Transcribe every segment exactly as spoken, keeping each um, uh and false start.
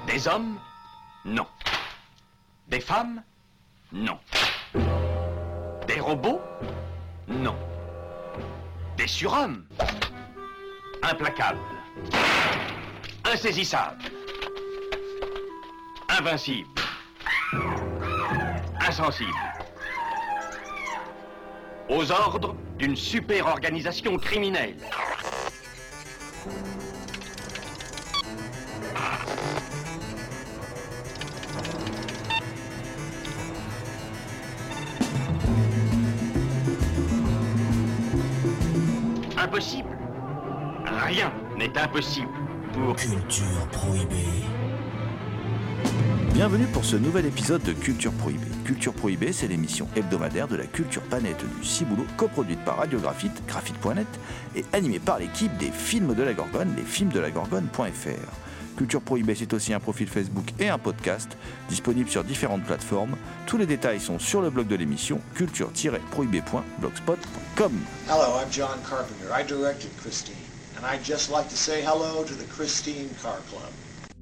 Des hommes? Non. Des femmes? Non. Des robots? Non. Des surhommes? Implacables. Insaisissables. Invincibles. Insensibles. Aux ordres d'une super organisation criminelle. Impossible. Rien n'est impossible pour... Culture Prohibée. Bienvenue pour ce nouvel épisode de Culture Prohibée. Culture Prohibée, c'est l'émission hebdomadaire de la culture planète du Ciboulot, coproduite par Radiographite, graphite point net, et animée par l'équipe des films de la Gorgone, les films de la gorgone point f r. Culture Prohibée, c'est aussi un profil Facebook et un podcast, disponible sur différentes plateformes. Tous les détails sont sur le blog de l'émission, culture tiret prohibée point blogspot point com. Hello, I'm John Carpenter. I directed Christine, and I'd just like to say hello to the Christine Car Club.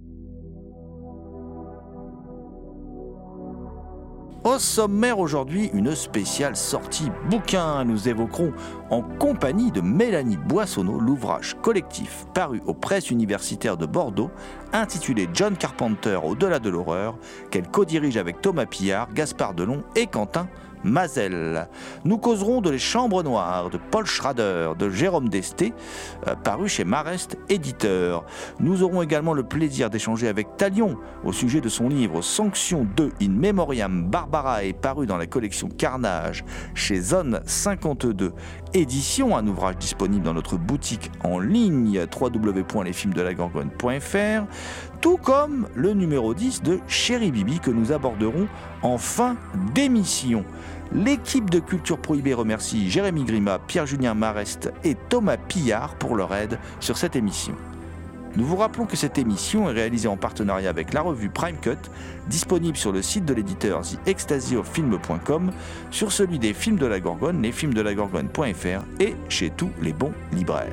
Au sommaire aujourd'hui, une spéciale sortie bouquin. Nous évoquerons en compagnie de Mélanie Boissonneau l'ouvrage collectif paru aux presses universitaires de Bordeaux, intitulé John Carpenter au-delà de l'horreur, qu'elle co-dirige avec Thomas Pillard, Gaspard Delon et Quentin Mazel. Nous causerons de Les Chambres Noires de Paul Schrader, de Jérôme Desté, euh, paru chez Marest Éditeur. Nous aurons également le plaisir d'échanger avec Talion au sujet de son livre Sanction deux In Memoriam Barbarae, paru dans la collection Carnage chez Zone cinquante-deux Édition, un ouvrage disponible dans notre boutique en ligne w w w point les films de la gorgone point f r, tout comme le numéro dix de Chéri Bibi que nous aborderons en fin d'émission. L'équipe de Culture Prohibée remercie Jérémy Grima, Pierre-Julien Marest et Thomas Pillard pour leur aide sur cette émission. Nous vous rappelons que cette émission est réalisée en partenariat avec la revue Prime Cut, disponible sur le site de l'éditeur the ecstasy of film point com, sur celui des films de la Gorgone, les films de la gorgone point f r et chez tous les bons libraires.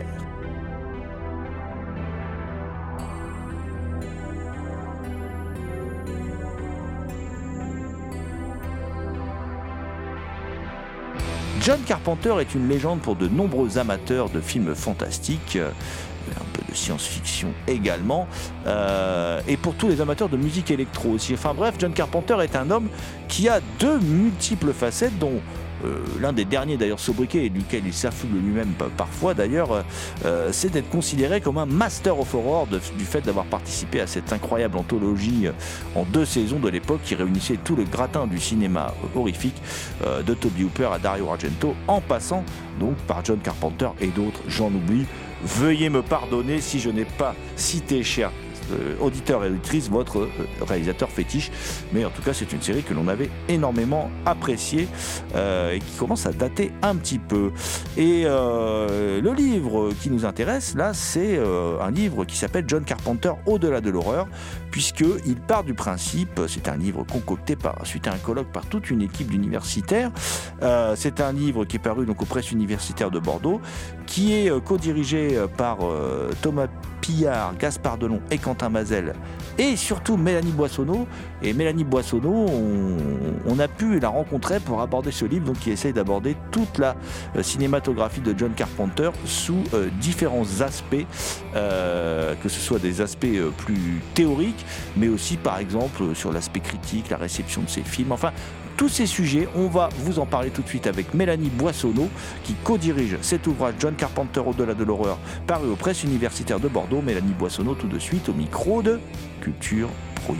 John Carpenter est une légende pour de nombreux amateurs de films fantastiques, un peu de science-fiction également, euh, et pour tous les amateurs de musique électro aussi. Enfin bref, John Carpenter est un homme qui a de multiples facettes, dont euh, l'un des derniers d'ailleurs sobriquets, et duquel il s'affuble lui-même parfois d'ailleurs, euh, c'est d'être considéré comme un master of horror de, du fait d'avoir participé à cette incroyable anthologie en deux saisons de l'époque qui réunissait tout le gratin du cinéma horrifique, euh, de Toby Hooper à Dario Argento, en passant donc par John Carpenter et d'autres, j'en oublie. Veuillez me pardonner si je n'ai pas cité, cher euh, auditeur et auditrice, votre euh, réalisateur fétiche, mais en tout cas c'est une série que l'on avait énormément appréciée euh, et qui commence à dater un petit peu. Et euh, le livre qui nous intéresse là, c'est euh, un livre qui s'appelle John Carpenter au-delà de l'horreur, puisqu'il part du principe, c'est un livre concocté par, suite à un colloque par toute une équipe d'universitaires, euh, c'est un livre qui est paru donc aux presses universitaires de Bordeaux, qui est euh, co-dirigé par euh, Thomas Pillard, Gaspard Delon et Quentin Mazel, et surtout Mélanie Boissonneau. Et Mélanie Boissonneau, on, on a pu la rencontrer pour aborder ce livre, donc qui essaye d'aborder toute la euh, cinématographie de John Carpenter sous euh, différents aspects, euh, que ce soit des aspects euh, plus théoriques, mais aussi par exemple sur l'aspect critique, la réception de ses films, enfin tous ces sujets, on va vous en parler tout de suite avec Mélanie Boissonneau qui co-dirige cet ouvrage John Carpenter au-delà de l'horreur paru aux presses universitaires de Bordeaux. Mélanie Boissonneau tout de suite au micro de Culture Prohibée.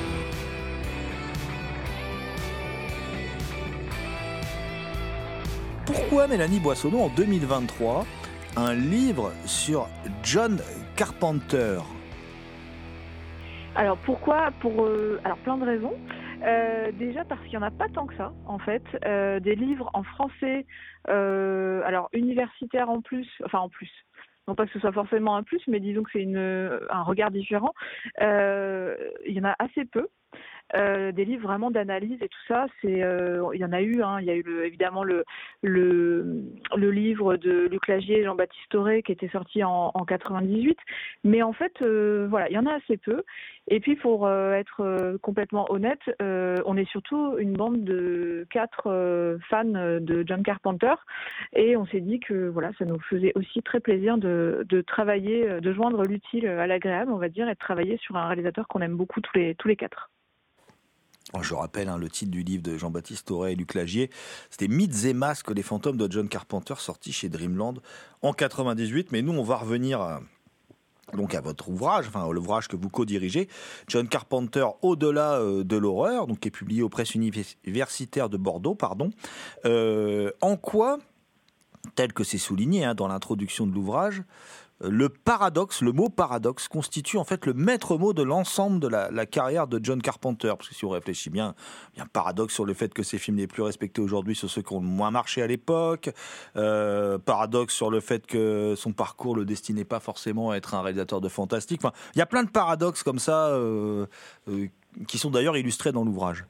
Pourquoi Mélanie Boissonneau en deux mille vingt-trois un livre sur John Carpenter? Alors pourquoi? Pour euh, alors plein de raisons. Euh, déjà parce qu'il n'y en a pas tant que ça, en fait. Euh, des livres en français, euh, alors universitaires en plus, enfin en plus. Non pas que ce soit forcément un plus, mais disons que c'est une, un regard différent. Euh, il y en a assez peu. euh, des livres vraiment d'analyse et tout ça. C'est, euh, il y en a eu, hein, il y a eu le, évidemment le, le, le livre de Luc Lagier et Jean-Baptiste Auré qui était sorti en, en quatre-vingt-dix-huit. Mais en fait, euh, voilà, il y en a assez peu. Et puis pour euh, être euh, complètement honnête, euh, on est surtout une bande de quatre euh, fans de John Carpenter, et on s'est dit que voilà, ça nous faisait aussi très plaisir de, de travailler, de joindre l'utile à l'agréable, on va dire, et de travailler sur un réalisateur qu'on aime beaucoup tous les tous les quatre. Je rappelle hein, le titre du livre de Jean-Baptiste Auré et Luc Lagier, c'était Mythes et masques, les fantômes de John Carpenter, sorti chez Dreamland en quatre-vingt-dix-huit. Mais nous, on va revenir à, donc à votre ouvrage, enfin l'ouvrage que vous co-dirigez, John Carpenter, Au-delà euh, de l'horreur, donc qui est publié aux presses universitaires de Bordeaux, pardon. Euh, en quoi, tel que c'est souligné hein, dans l'introduction de l'ouvrage, le paradoxe, le mot paradoxe constitue en fait le maître mot de l'ensemble de la, la carrière de John Carpenter. Parce que si on réfléchit bien, il y a un paradoxe sur le fait que ces films les plus respectés aujourd'hui sont ceux qui ont moins marché à l'époque. Euh, paradoxe sur le fait que son parcours le destinait pas forcément à être un réalisateur de fantastique. Enfin, il y a plein de paradoxes comme ça euh, euh, qui sont d'ailleurs illustrés dans l'ouvrage.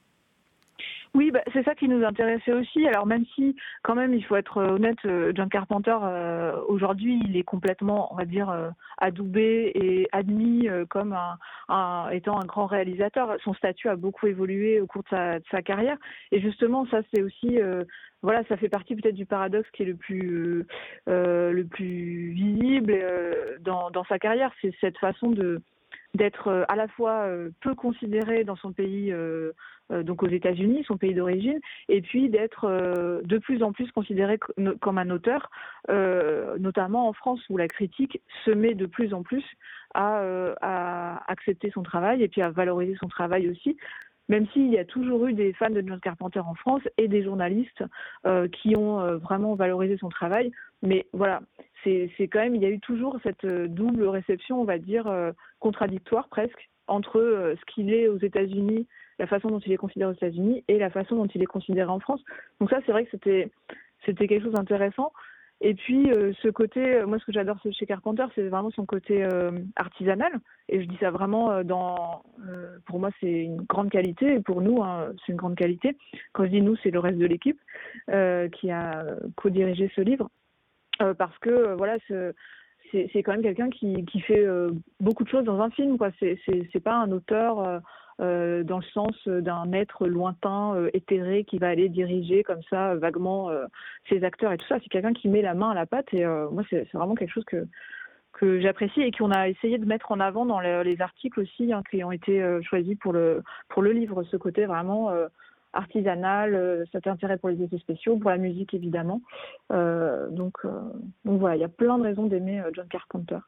Oui, bah, c'est ça qui nous intéressait aussi. Alors même si, quand même, il faut être honnête, John Carpenter, euh, aujourd'hui, il est complètement, on va dire, euh, adoubé et admis euh, comme un, un, étant un grand réalisateur. Son statut a beaucoup évolué au cours de sa, de sa carrière. Et justement, ça, c'est aussi... Euh, voilà, ça fait partie peut-être du paradoxe qui est le plus, euh, le plus visible euh, dans, dans sa carrière. C'est cette façon de... d'être à la fois peu considéré dans son pays, euh, donc aux États-Unis, son pays d'origine, et puis d'être euh, de plus en plus considéré comme un auteur, euh, notamment en France où la critique se met de plus en plus à, euh, à accepter son travail et puis à valoriser son travail aussi. Même s'il y a toujours eu des fans de John Carpenter en France et des journalistes euh, qui ont euh, vraiment valorisé son travail. Mais voilà, c'est, c'est quand même, il y a eu toujours cette double réception, on va dire, euh, contradictoire presque, entre euh, ce qu'il est aux États-Unis, la façon dont il est considéré aux États-Unis et la façon dont il est considéré en France. Donc ça, c'est vrai que c'était, c'était quelque chose d'intéressant. Et puis, euh, ce côté, moi, ce que j'adore chez Carpenter, c'est vraiment son côté euh, artisanal. Et je dis ça vraiment euh, dans... Euh, pour moi, c'est une grande qualité. Et pour nous, hein, c'est une grande qualité. Quand je dis nous, c'est le reste de l'équipe euh, qui a co-dirigé ce livre. Euh, parce que, euh, voilà, ce, c'est, c'est quand même quelqu'un qui, qui fait euh, beaucoup de choses dans un film, quoi. C'est, c'est, c'est pas un auteur... Euh, Euh, dans le sens d'un être lointain, euh, éthéré, qui va aller diriger comme ça euh, vaguement euh, ses acteurs et tout ça. C'est quelqu'un qui met la main à la pâte et euh, moi c'est, c'est vraiment quelque chose que que j'apprécie et qu'on a essayé de mettre en avant dans les, les articles aussi hein, qui ont été euh, choisis pour le pour le livre. Ce côté vraiment euh, artisanal, euh, cet intérêt pour les effets spéciaux, pour la musique évidemment. Euh, donc euh, donc voilà, il y a plein de raisons d'aimer euh, John Carpenter.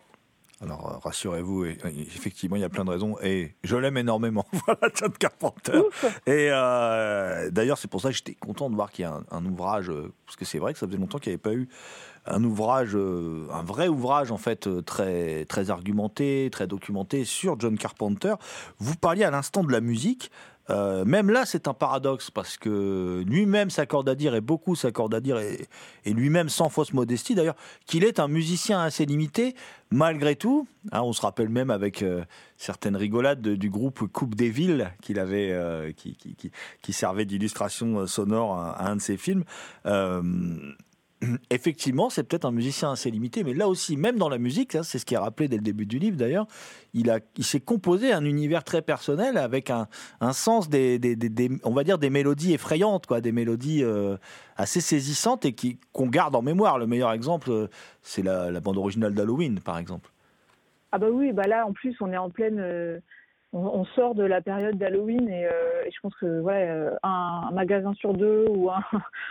Alors, rassurez-vous, effectivement, il y a plein de raisons. Et je l'aime énormément, voilà, John Carpenter. Ouf. Et euh, d'ailleurs, c'est pour ça que j'étais content de voir qu'il y a un, un ouvrage, parce que c'est vrai que ça faisait longtemps qu'il n'y avait pas eu un ouvrage, un vrai ouvrage, en fait, très, très argumenté, très documenté sur John Carpenter. Vous parliez à l'instant de la musique. Euh, même là, c'est un paradoxe parce que lui-même s'accorde à dire, et beaucoup s'accordent à dire, et, et lui-même sans fausse modestie d'ailleurs, qu'il est un musicien assez limité, malgré tout. Hein, on se rappelle même avec euh, certaines rigolades de, du groupe Coupe des Villes qu'il avait, euh, qui, qui, qui, qui servait d'illustration sonore à, à un de ses films. Euh, Effectivement, c'est peut-être un musicien assez limité, mais là aussi, même dans la musique, hein, c'est ce qui est rappelé dès le début du livre d'ailleurs, il, a, il s'est composé un univers très personnel avec un, un sens, des, des, des, des, on va dire, des mélodies effrayantes, quoi, des mélodies euh, assez saisissantes et qui, qu'on garde en mémoire. Le meilleur exemple, c'est la, la bande originale d'Halloween, par exemple. Ah bah oui, bah là, en plus, on est en pleine... Euh... On sort de la période d'Halloween et, euh, et je pense que voilà, un, un magasin sur deux ou un,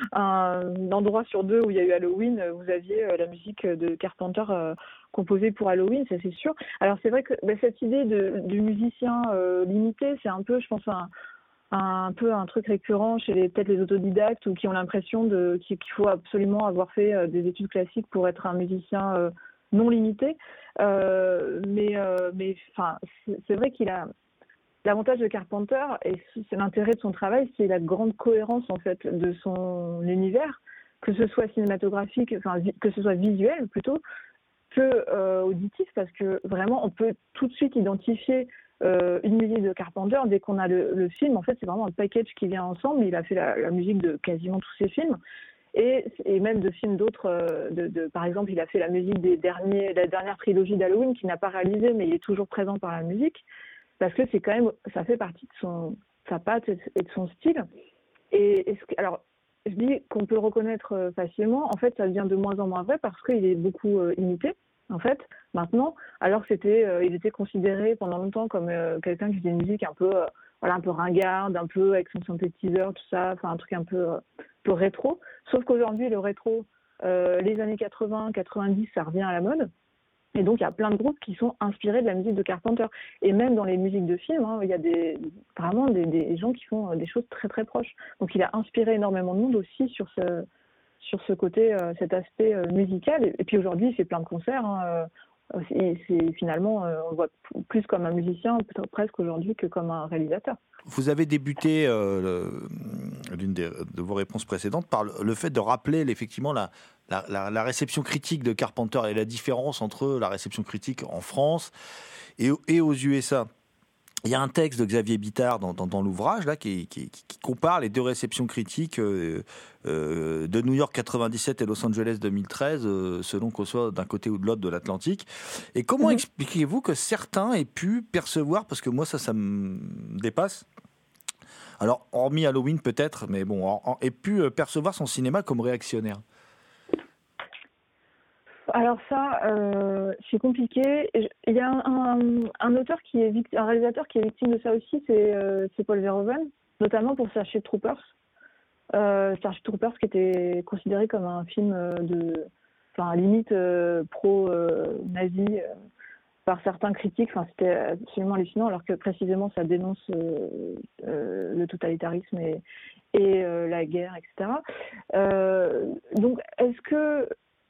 un endroit sur deux où il y a eu Halloween, vous aviez la musique de Carpenter euh, composée pour Halloween, ça c'est sûr. Alors c'est vrai que bah, cette idée de, du musicien euh, limité, c'est un peu, je pense, un, un, un peu un truc récurrent chez les, peut-être les autodidactes ou qui ont l'impression de, qu'il faut absolument avoir fait euh, des études classiques pour être un musicien euh, non limité. Euh, mais euh, mais enfin c'est, c'est vrai qu'il a l'avantage de Carpenter et c'est l'intérêt de son travail, c'est la grande cohérence en fait de son univers, que ce soit cinématographique, enfin que ce soit visuel plutôt que euh, auditif, parce que vraiment on peut tout de suite identifier euh, une musique de Carpenter, dès qu'on a le, le film, en fait, c'est vraiment un package qui vient ensemble. Il a fait la, la musique de quasiment tous ses films. Et, et même de films d'autres, euh, de, de, par exemple, il a fait la musique des derniers, la dernière trilogie d'Halloween qu'il n'a pas réalisée, mais il est toujours présent par la musique, parce que c'est quand même, ça fait partie de son, sa patte et de son style. Et, et ce, alors, je dis qu'on peut le reconnaître facilement. En fait, ça devient de moins en moins vrai parce qu'il est beaucoup euh, imité, en fait, maintenant. Alors que c'était, euh, il était considéré pendant longtemps comme euh, quelqu'un qui faisait une musique un peu, euh, voilà, un peu ringarde, un peu avec son synthétiseur, tout ça, enfin un truc un peu, euh, peu rétro. Sauf qu'aujourd'hui, le rétro, euh, les années quatre-vingts, quatre-vingt-dix, ça revient à la mode. Et donc, il y a plein de groupes qui sont inspirés de la musique de Carpenter. Et même dans les musiques de films, hein, il y a des, vraiment des, des gens qui font des choses très, très proches. Donc, il a inspiré énormément de monde aussi sur ce, sur ce côté, euh, cet aspect euh, musical. Et, et puis aujourd'hui, il fait plein de concerts. Hein, euh, et c'est, finalement, euh, on le voit plus comme un musicien, peut-être presque aujourd'hui, que comme un réalisateur. Vous avez débuté euh, l'une des, de vos réponses précédentes par le, le fait de rappeler effectivement la, la, la, la réception critique de Carpenter et la différence entre la réception critique en France et, et aux U S A. Il y a un texte de Xavier Bittard dans, dans, dans l'ouvrage là, qui, qui, qui compare les deux réceptions critiques euh, euh, de New York quatre-vingt-dix-sept et Los Angeles deux mille treize, euh, selon qu'on soit d'un côté ou de l'autre de l'Atlantique. Et comment mmh. expliquez-vous que certains aient pu percevoir, parce que moi ça, ça me dépasse, alors hormis Halloween peut-être, mais bon, en, en, aient pu percevoir son cinéma comme réactionnaire? Alors ça, euh, c'est compliqué. Il y a un, un, un auteur qui est victime, un réalisateur qui est victime de ça aussi, c'est, euh, c'est Paul Verhoeven, notamment pour Starship Troopers. Euh, Starship Troopers qui était considéré comme un film de, enfin limite euh, pro-nazi euh, par certains critiques. Enfin, c'était absolument hallucinant, alors que précisément ça dénonce euh, euh, le totalitarisme et, et euh, la guerre, et cetera. Euh, donc, est-ce que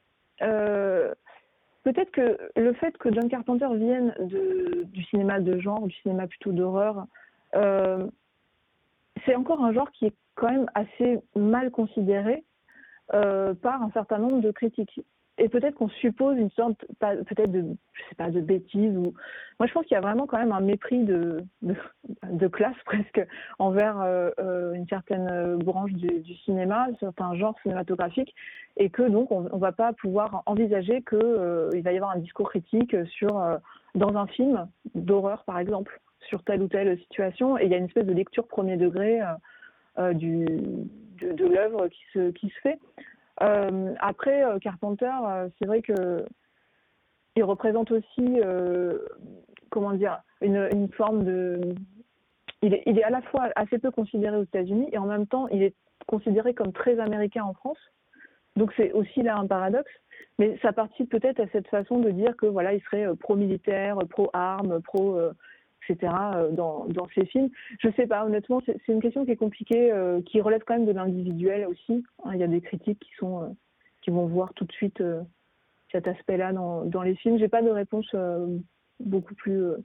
Euh, peut-être que le fait que John Carpenter vienne de, du cinéma de genre, du cinéma plutôt d'horreur, euh, c'est encore un genre qui est quand même assez mal considéré euh, par un certain nombre de critiques. Et peut-être qu'on suppose une sorte, peut-être de, je sais pas, de bêtise. Ou... Moi, je pense qu'il y a vraiment quand même un mépris de, de, de classe presque envers euh, euh, une certaine branche du, du cinéma, certains genres cinématographiques, et que donc on ne va pas pouvoir envisager qu'il euh, va y avoir un discours critique sur, euh, dans un film d'horreur, par exemple, sur telle ou telle situation, et il y a une espèce de lecture premier degré euh, euh, du, de, de l'œuvre qui se, qui se fait. Euh, après, euh, Carpenter, euh, c'est vrai que il représente aussi, euh, comment dire, une, une forme de... Il est, il est à la fois assez peu considéré aux États-Unis et en même temps, il est considéré comme très américain en France. Donc c'est aussi là un paradoxe. Mais ça participe peut-être à cette façon de dire que voilà, il serait pro-militaire, pro-armes, pro... Euh, et cetera dans, dans ces films. Je sais pas, honnêtement, c'est, c'est une question qui est compliquée, euh, qui relève quand même de l'individuel aussi. Hein, il y a des critiques qui sont, euh, qui vont voir tout de suite euh, cet aspect-là dans, dans les films. J'ai pas de réponse euh, beaucoup plus euh,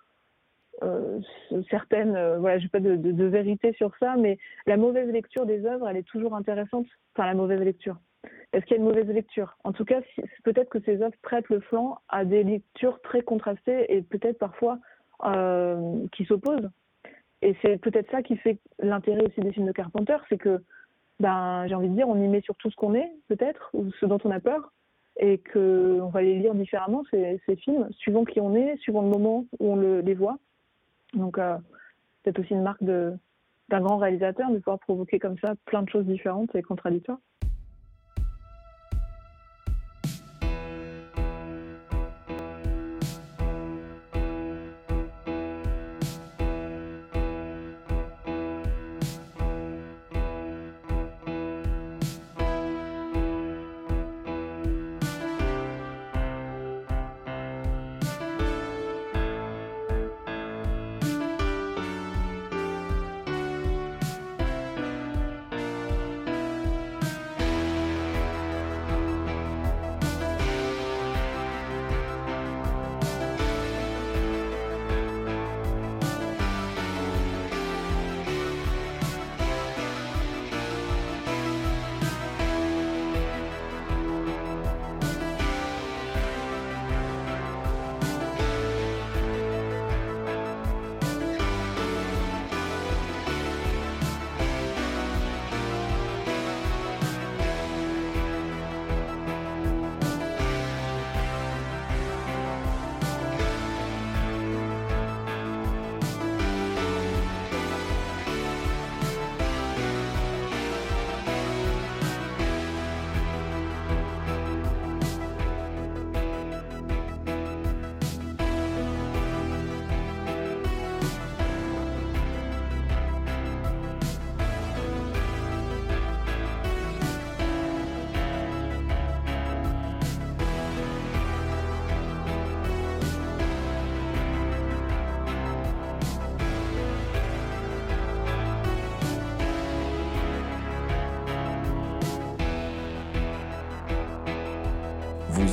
euh, certaine. Euh, voilà, j'ai pas de, de, de vérité sur ça, mais la mauvaise lecture des œuvres, elle est toujours intéressante. Enfin, la mauvaise lecture. Est-ce qu'il y a une mauvaise lecture? En tout cas, si, peut-être que ces œuvres prêtent le flanc à des lectures très contrastées et peut-être parfois Euh, qui s'opposent. Et c'est peut-être ça qui fait l'intérêt aussi des films de Carpenter, c'est que, ben, j'ai envie de dire, on y met sur tout ce qu'on est, peut-être, ou ce dont on a peur, et qu'on va les lire différemment, ces, ces films, suivant qui on est, suivant le moment où on le, les voit. Donc, euh, c'est aussi une marque de, d'un grand réalisateur de pouvoir provoquer comme ça plein de choses différentes et contradictoires.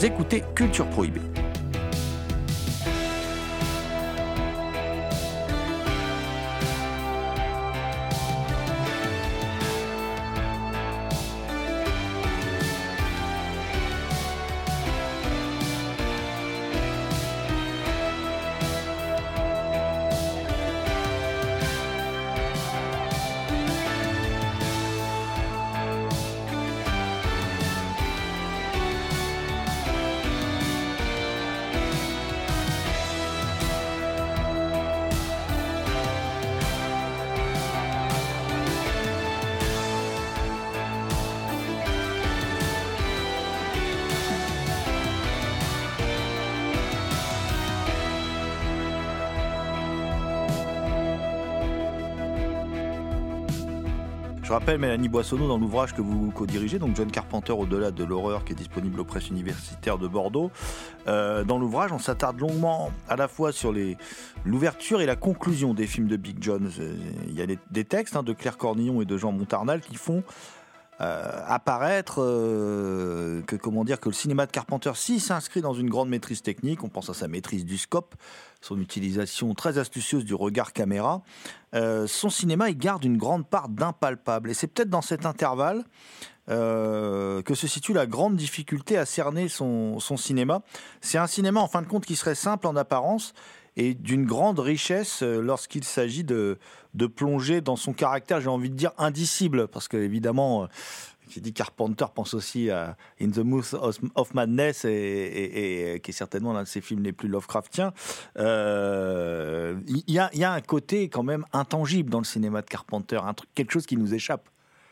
Vous écoutez Culture Prohibée. Je rappelle Mélanie Boissonneau dans l'ouvrage que vous co-dirigez, donc John Carpenter au-delà de l'horreur, qui est disponible aux presses universitaires de Bordeaux. Euh, dans l'ouvrage, on s'attarde longuement à la fois sur les, l'ouverture et la conclusion des films de Big John. Il y a des, des textes hein, de Claire Cornillon et de Jean Montarnal qui font euh, apparaître euh, que, comment dire, que le cinéma de Carpenter, s'il s'inscrit dans une grande maîtrise technique, on pense à sa maîtrise du scope, son utilisation très astucieuse du regard caméra, euh, son cinéma, il garde une grande part d'impalpable. Et c'est peut-être dans cet intervalle euh, que se situe la grande difficulté à cerner son, son cinéma. C'est un cinéma, en fin de compte, qui serait simple en apparence et d'une grande richesse lorsqu'il s'agit de, de plonger dans son caractère, j'ai envie de dire, indicible. Parce qu'évidemment, qui dit Carpenter pense aussi à In the Mouth of Madness, et, et, et qui est certainement l'un de ses films les plus Lovecraftiens. Euh, il y a, il y a un côté quand même intangible dans le cinéma de Carpenter, un truc, quelque chose qui nous échappe.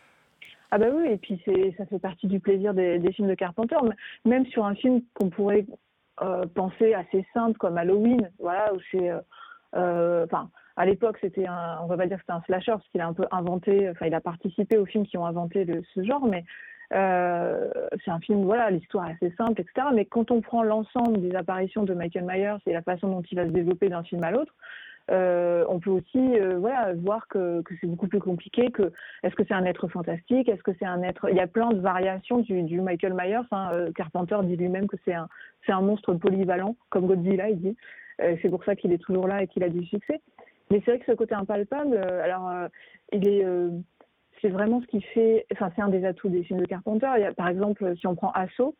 Ah bah oui, et puis c'est, ça fait partie du plaisir des, des films de Carpenter. Même sur un film qu'on pourrait euh, penser assez simple comme Halloween, voilà, où c'est, euh, euh, enfin, à l'époque c'était un, on va pas dire que c'était un slasher parce qu'il a un peu inventé, enfin il a participé aux films qui ont inventé le, ce genre, mais euh, c'est un film, voilà, l'histoire est assez simple, et cetera. Mais quand on prend l'ensemble des apparitions de Michael Myers et la façon dont il va se développer d'un film à l'autre, Euh, on peut aussi euh, voilà, voir que, que c'est beaucoup plus compliqué. Que, est-ce que c'est un être fantastique? Est-ce que c'est un être... Il y a plein de variations du, du Michael Myers. Hein. Euh, Carpenter dit lui-même que c'est un, c'est un monstre polyvalent, comme Godzilla, il dit. Euh, c'est pour ça qu'il est toujours là et qu'il a du succès. Mais c'est vrai que ce côté impalpable, euh, alors, euh, il est, euh, c'est vraiment ce qui fait... Enfin, c'est un des atouts des films de Carpenter. Il y a, par exemple, si on prend Assaut,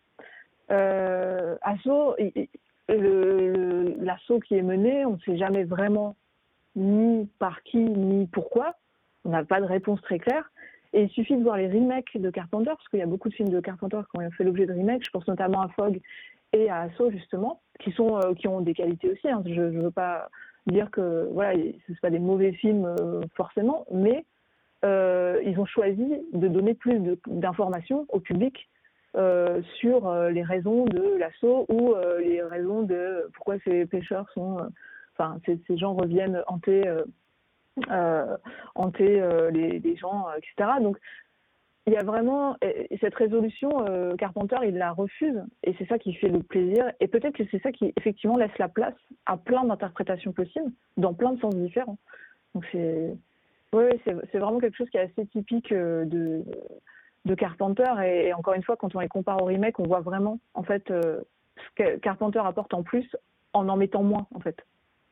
euh, Assaut... Il, il, Le, le, l'assaut qui est mené, on ne sait jamais vraiment ni par qui, ni pourquoi. On n'a pas de réponse très claire. Et il suffit de voir les remakes de Carpenter, parce qu'il y a beaucoup de films de Carpenter qui ont fait l'objet de remakes. Je pense notamment à Fog et à Assaut, justement, qui, sont, euh, qui ont des qualités aussi. Hein. Je ne veux pas dire que voilà, ce ne sont pas des mauvais films euh, forcément, mais euh, ils ont choisi de donner plus de, d'informations au public Euh, sur euh, les raisons de l'assaut ou euh, les raisons de pourquoi ces pêcheurs sont, euh, enfin ces, ces gens reviennent hanter, euh, euh, hanter euh, les, les gens, euh, et cetera. Donc il y a vraiment et cette résolution, euh, Carpenter il la refuse et c'est ça qui fait le plaisir et peut-être que c'est ça qui effectivement laisse la place à plein d'interprétations possibles dans plein de sens différents. Donc c'est oui, c'est, c'est vraiment quelque chose qui est assez typique de de Carpenter et, et encore une fois quand on les compare au remake on voit vraiment en fait euh, ce que Carpenter apporte en plus en en mettant moins en fait.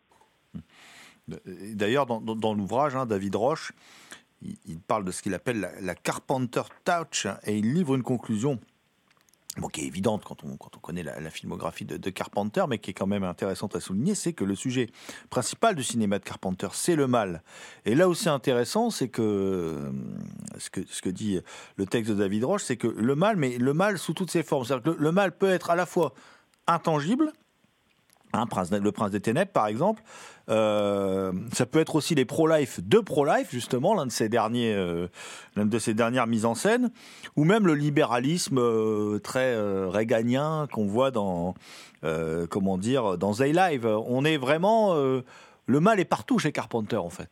D'ailleurs dans, dans, dans l'ouvrage hein, David Roche il, il parle de ce qu'il appelle la, la Carpenter Touch et il livre une conclusion bon, qui est évidente quand on, quand on connaît la, la filmographie de, de Carpenter, mais qui est quand même intéressante à souligner, c'est que le sujet principal du cinéma de Carpenter, c'est le mal. Et là où c'est intéressant, c'est que ce, que ce que dit le texte de David Roche, c'est que le mal, mais le mal sous toutes ses formes. C'est-à-dire que le, le mal peut être à la fois intangible, hein, prince, le prince des ténèbres par exemple, euh, ça peut être aussi les pro-life de pro-life justement, l'un de ces derniers, euh, l'un de ces dernières mises en scène, ou même le libéralisme euh, très euh, réganien qu'on voit dans, euh, comment dire, dans They Live. On est vraiment, euh, le mal est partout chez Carpenter en fait.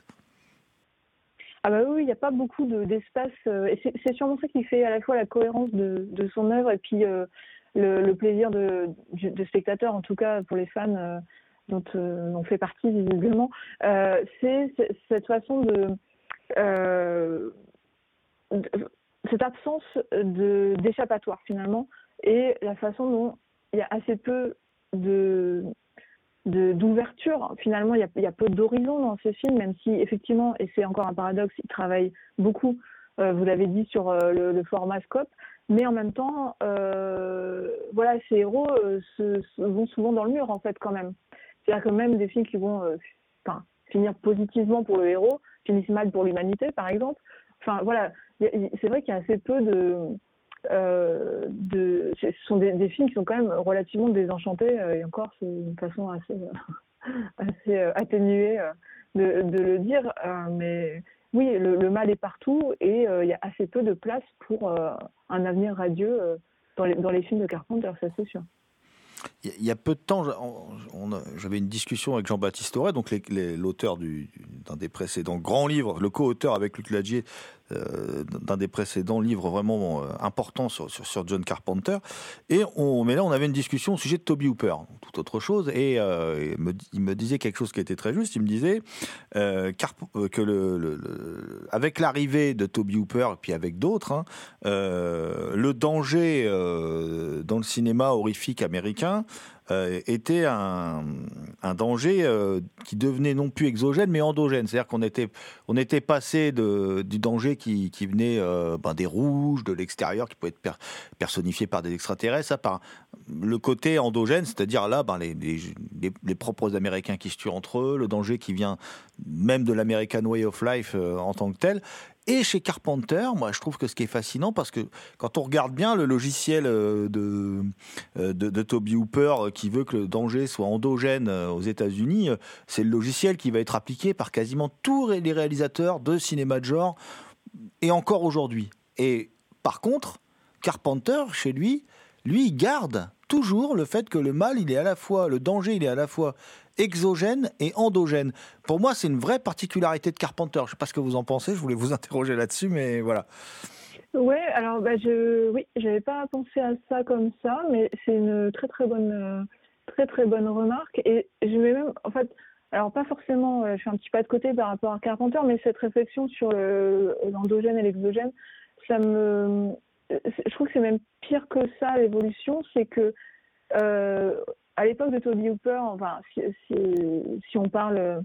Ah bah oui, il n'y a pas beaucoup de, d'espace, euh, et c'est, c'est sûrement ça qui fait à la fois la cohérence de, de son œuvre et puis euh, le, le plaisir de, de, de spectateurs, en tout cas pour les fans euh, dont euh, on fait partie visiblement. Euh, c'est, c'est cette façon de, euh, de cette absence de, d'échappatoire finalement et la façon dont il y a assez peu de, de d'ouverture. Finalement, il y a, il y a peu d'horizon dans ces films, même si effectivement, et c'est encore un paradoxe, ils travaillent beaucoup, euh, vous l'avez dit, sur euh, le, le format scope, mais en même temps, euh, voilà, ces héros euh, se, se vont souvent dans le mur, en fait, quand même. C'est-à-dire que même des films qui vont euh, enfin, finir positivement pour le héros, finissent mal pour l'humanité, par exemple. Enfin, voilà, c'est vrai qu'il y a assez peu de... Euh, de ce sont des, des films qui sont quand même relativement désenchantés, euh, et encore, c'est une façon assez, euh, assez euh, atténuée euh, de, de le dire, euh, mais oui, le, le mal est partout et euh, il y a assez peu de place pour euh, un avenir radieux euh, dans, les, dans les films de Carpenter, ça c'est sûr. Il y a peu de temps, on, on, j'avais une discussion avec Jean-Baptiste Auré, donc les, les, l'auteur du, d'un des précédents grands livres, le co-auteur avec Luc Ladier euh, d'un des précédents livres vraiment euh, importants sur, sur, sur John Carpenter. Et on, mais là, on avait une discussion au sujet de Tobe Hooper, tout autre chose. Et euh, il, me, il me disait quelque chose qui était très juste. Il me disait euh, Carp- que le, le, le, avec l'arrivée de Tobe Hooper, et puis avec d'autres, hein, euh, le danger euh, dans le cinéma horrifique américain Euh, était un, un danger euh, qui devenait non plus exogène mais endogène. C'est-à-dire qu'on était, on était passé de, du danger qui, qui venait euh, ben, des rouges, de l'extérieur, qui pouvait être per, personnifié par des extraterrestres, ça, par le côté endogène, c'est-à-dire là ben, les, les, les, les propres Américains qui se tuent entre eux, le danger qui vient même de l'American Way of Life euh, en tant que tel. Et chez Carpenter, moi, je trouve que ce qui est fascinant, parce que quand on regarde bien le logiciel de, de, de Tobe Hooper qui veut que le danger soit endogène aux États-Unis, c'est le logiciel qui va être appliqué par quasiment tous les réalisateurs de cinéma de genre, et encore aujourd'hui. Et par contre, Carpenter, chez lui, lui, il garde toujours le fait que le mal, il est à la fois, le danger, il est à la fois exogène et endogène. Pour moi, c'est une vraie particularité de Carpenter. Je ne sais pas ce que vous en pensez, je voulais vous interroger là-dessus, mais voilà. Ouais, alors bah, je, oui, j'avais pas pensé à ça comme ça, mais c'est une très très bonne, euh, très très bonne remarque. Et je vais même, en fait, alors pas forcément, euh, je suis un petit pas de côté par rapport à Carpenter, mais cette réflexion sur le, l'endogène et l'exogène, ça me, je trouve que c'est même pire que ça l'évolution, c'est que euh, à l'époque de Tobe Hooper, enfin, si, si, si on parle,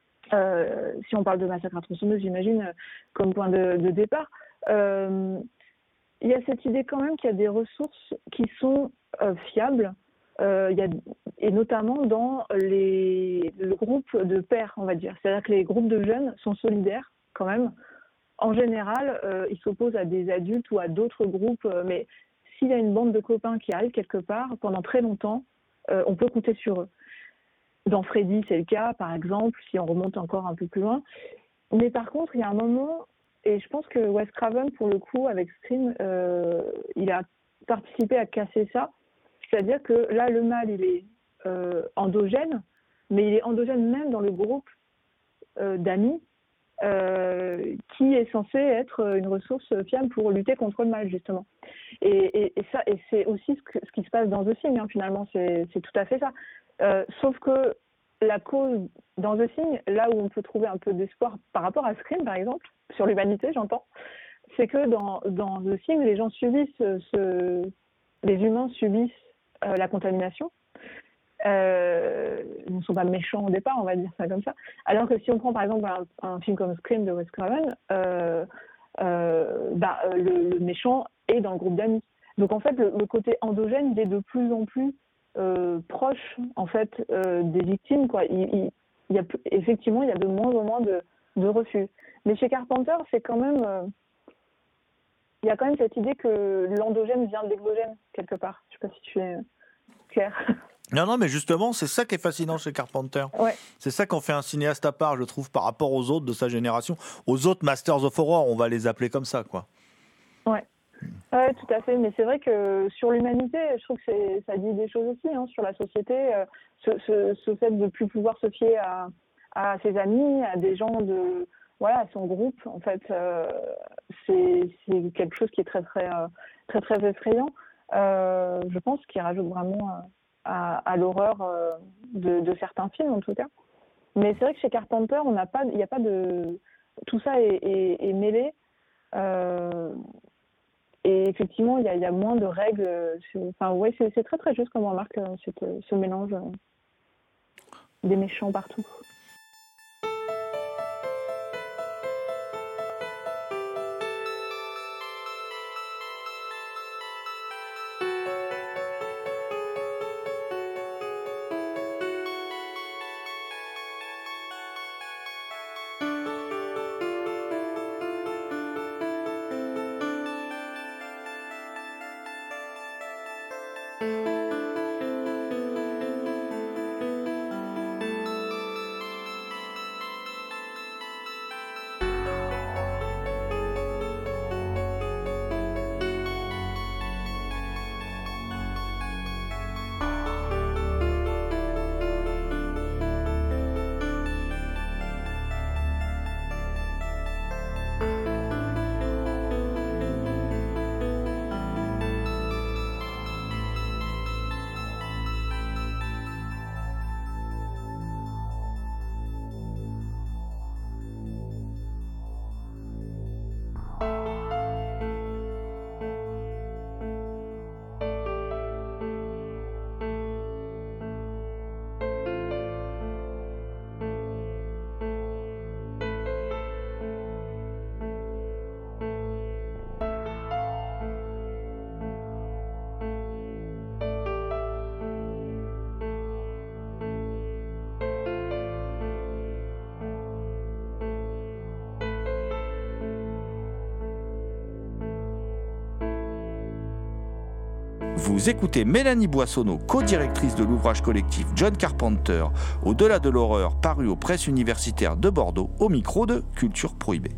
euh, si on parle de Massacre à tronçonneuse, j'imagine, comme point de, de départ, euh, il y a cette idée quand même qu'il y a des ressources qui sont euh, fiables, euh, il y a, et notamment dans les, le groupe de pairs, on va dire. C'est-à-dire que les groupes de jeunes sont solidaires quand même. En général, euh, ils s'opposent à des adultes ou à d'autres groupes, euh, mais s'il y a une bande de copains qui arrive quelque part, pendant très longtemps, euh, on peut compter sur eux. Dans Freddy, c'est le cas, par exemple, si on remonte encore un peu plus loin. Mais par contre, il y a un moment, et je pense que Wes Craven, pour le coup, avec Scream, euh, il a participé à casser ça. C'est-à-dire que là, le mal, il est euh, endogène, mais il est endogène même dans le groupe euh, d'amis, Euh, qui est censé être une ressource fiable pour lutter contre le mal, justement. Et, et, et, ça, et c'est aussi ce, que, ce qui se passe dans The Thing, hein, finalement, c'est, c'est tout à fait ça. Euh, sauf que la cause dans The Thing, là où on peut trouver un peu d'espoir par rapport à Scream, par exemple, sur l'humanité, j'entends, c'est que dans, dans The Thing, les gens subissent, ce, les humains subissent euh, la contamination. Euh, ils ne sont pas méchants au départ, on va dire ça comme ça. Alors que si on prend par exemple un, un film comme Scream de Wes Craven, euh, euh, bah, le, le méchant est dans le groupe d'amis. Donc en fait, le, le côté endogène, il est de plus en plus euh, proche en fait euh, des victimes, quoi. Il, il, il y a, effectivement, il y a de moins en moins de, de refus. Mais chez Carpenter, c'est quand même, euh, il y a quand même cette idée que l'endogène vient de l'exogène quelque part. Je ne sais pas si tu es clair. Non, non, mais justement, c'est ça qui est fascinant chez Carpenter. Ouais. C'est ça qu'on fait un cinéaste à part, je trouve, par rapport aux autres de sa génération, aux autres Masters of Horror, on va les appeler comme ça, quoi. Ouais, ouais, tout à fait. Mais c'est vrai que sur l'humanité, je trouve que c'est, ça dit des choses aussi, hein, sur la société. Euh, ce, ce, ce fait de ne plus pouvoir se fier à, à ses amis, à des gens de, voilà, à son groupe, en fait, euh, c'est, c'est quelque chose qui est très, très, euh, très, très effrayant. Euh, je pense qu'il rajoute vraiment euh, À, à l'horreur euh, de, de certains films en tout cas. Mais c'est vrai que chez Carpenter, on n'a pas, il n'y a pas de, tout ça est, est, est mêlé. Euh, et effectivement, il y a, il y a moins de règles. C'est, enfin, ouais, c'est, c'est très très juste comme remarque, cette, ce mélange des méchants partout. Vous écoutez Mélanie Boissonneau, co-directrice de l'ouvrage collectif John Carpenter, Au-delà de l'horreur, paru aux presses universitaires de Bordeaux, au micro de Culture Prohibée.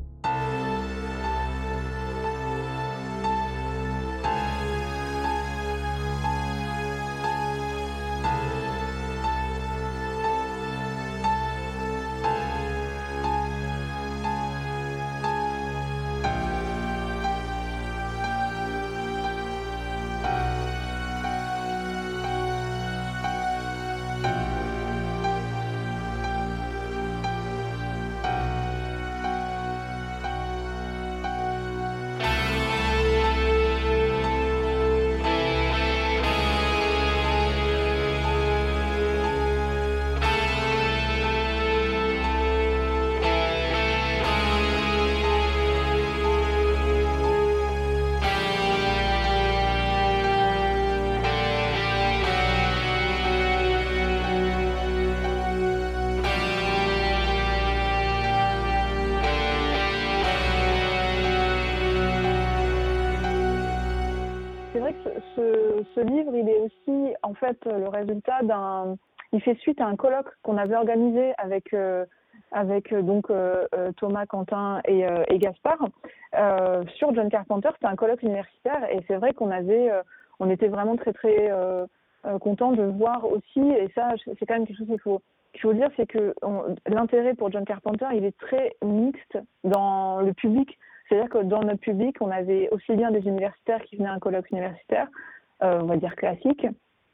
Ce livre, il est aussi en fait le résultat d'un. Il fait suite à un colloque qu'on avait organisé avec euh, avec donc euh, Thomas, Quentin et, euh, et Gaspard euh, sur John Carpenter. C'était un colloque universitaire et c'est vrai qu'on avait, euh, on était vraiment très très euh, euh, contents de voir aussi. Et ça, c'est quand même quelque chose qu'il faut qu'il faut dire, c'est que on, l'intérêt pour John Carpenter, il est très mixte dans le public. C'est-à-dire que dans notre public, on avait aussi bien des universitaires qui venaient à un colloque universitaire, euh, on va dire classique,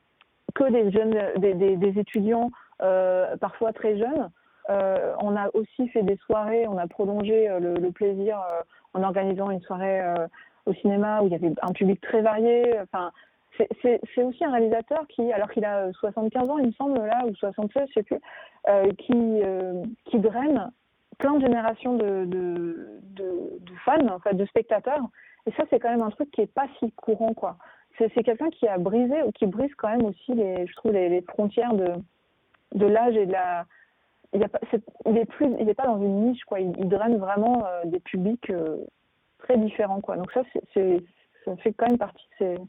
que des jeunes, des, des, des étudiants euh, parfois très jeunes. Euh, on a aussi fait des soirées, on a prolongé euh, le, le plaisir euh, en organisant une soirée euh, au cinéma où il y avait un public très varié. Enfin, c'est, c'est, c'est aussi un réalisateur qui, alors qu'il a soixante-quinze ans, il me semble, là, ou soixante-seize, je sais plus, euh, qui, euh, qui draine plein de générations de, de, de, de fans, en fait, de spectateurs. Et ça, c'est quand même un truc qui est pas si courant, quoi. C'est, c'est quelqu'un qui a brisé, ou qui brise quand même aussi, les, je trouve, les, les frontières de, de l'âge et de la... Il n'est plus, il est pas dans une niche, quoi. Il, il draine vraiment euh, des publics euh, très différents, quoi. Donc ça, c'est, c'est, ça fait quand même partie de ses,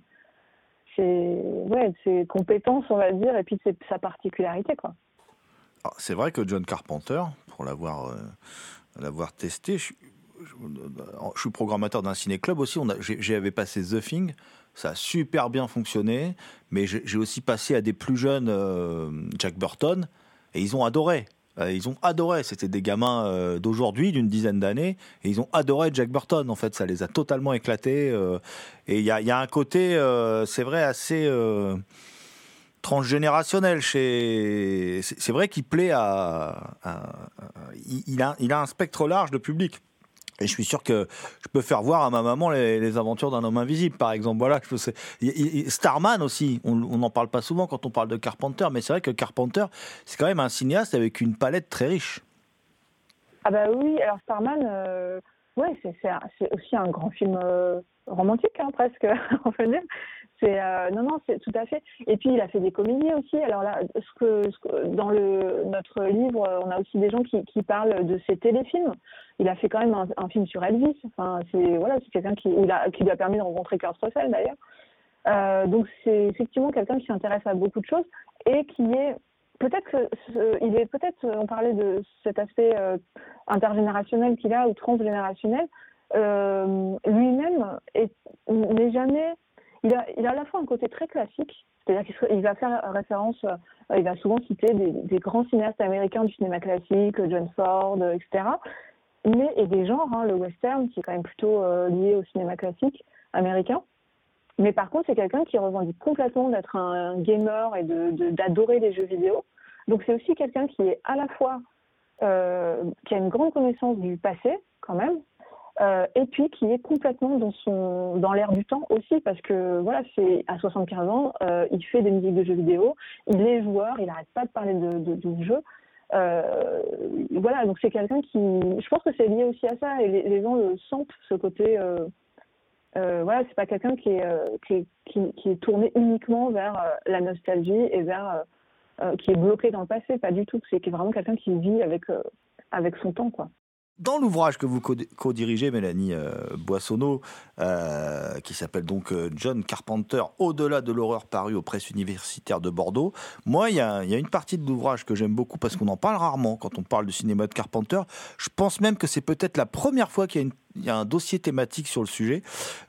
ses, ouais, ses compétences, on va dire, et puis de sa particularité, quoi. Alors, c'est vrai que John Carpenter, pour l'avoir, euh, l'avoir testé, je, je, je suis programmateur d'un ciné-club aussi. On a, j'ai, j'avais passé The Thing, ça a super bien fonctionné, mais j'ai, j'ai aussi passé à des plus jeunes euh, Jack Burton, et ils ont adoré. Ils ont adoré, c'était des gamins euh, d'aujourd'hui, d'une dizaine d'années, et ils ont adoré Jack Burton, en fait, ça les a totalement éclatés. Euh, et il y a, y a un côté, euh, c'est vrai, assez euh, transgénérationnel. Chez... C'est, c'est vrai qu'il plaît à... à, à il, il, a, il a un spectre large de public. Et je suis sûr que je peux faire voir à ma maman les, les aventures d'un homme invisible, par exemple. Voilà, je sais. Starman aussi, on n'en parle pas souvent quand on parle de Carpenter, mais c'est vrai que Carpenter, c'est quand même un cinéaste avec une palette très riche. Ah bah oui, alors Starman, euh, ouais, c'est, c'est, c'est aussi un grand film euh, romantique, hein, presque, on peut dire. C'est, euh, non, non, c'est tout à fait. Et puis, il a fait des comédies aussi. Alors là, ce que, ce que, dans le, notre livre, on a aussi des gens qui, qui parlent de ses téléfilms. Il a fait quand même un, un film sur Elvis. Enfin, c'est, voilà, c'est quelqu'un qui, il a, qui lui a permis de rencontrer Kurt Russell, d'ailleurs. Euh, donc, c'est effectivement quelqu'un qui s'intéresse à beaucoup de choses et qui est... Peut-être que ce, il est peut-être, on parlait de cet aspect euh, intergénérationnel qu'il a ou transgénérationnel. Euh, lui-même est, n'est jamais... Il a, il a à la fois un côté très classique, c'est-à-dire qu'il va faire référence, euh, il va souvent citer des, des grands cinéastes américains du cinéma classique, John Ford, euh, et cetera. Mais, et des genres, hein, le western, qui est quand même plutôt euh, lié au cinéma classique américain. Mais par contre, c'est quelqu'un qui revendique complètement d'être un, un gamer et de, de, d'adorer les jeux vidéo. Donc c'est aussi quelqu'un qui est à la fois, euh, qui a une grande connaissance du passé, quand même, Euh, et puis qui est complètement dans son dans l'air du temps aussi, parce que voilà, c'est à soixante-quinze ans, euh, il fait des musiques de jeux vidéo, il est joueur, il n'arrête pas de parler de, de, de jeux. Euh, voilà, donc c'est quelqu'un qui, je pense que c'est lié aussi à ça, et les, les gens le sentent, ce côté. Euh, euh, voilà, c'est pas quelqu'un qui est, euh, qui, est, qui, qui est tourné uniquement vers euh, la nostalgie et vers euh, euh, qui est bloqué dans le passé, pas du tout. C'est vraiment quelqu'un qui vit avec euh, avec son temps, quoi. Dans l'ouvrage que vous co-dirigez, Mélanie euh, Boissonneau, euh, qui s'appelle donc euh, John Carpenter, Au-delà de l'horreur, paru aux presses universitaires de Bordeaux, moi, il y, y a une partie de l'ouvrage que j'aime beaucoup parce qu'on en parle rarement quand on parle du cinéma de Carpenter. Je pense même que c'est peut-être la première fois qu'il y a, une, il y a un dossier thématique sur le sujet.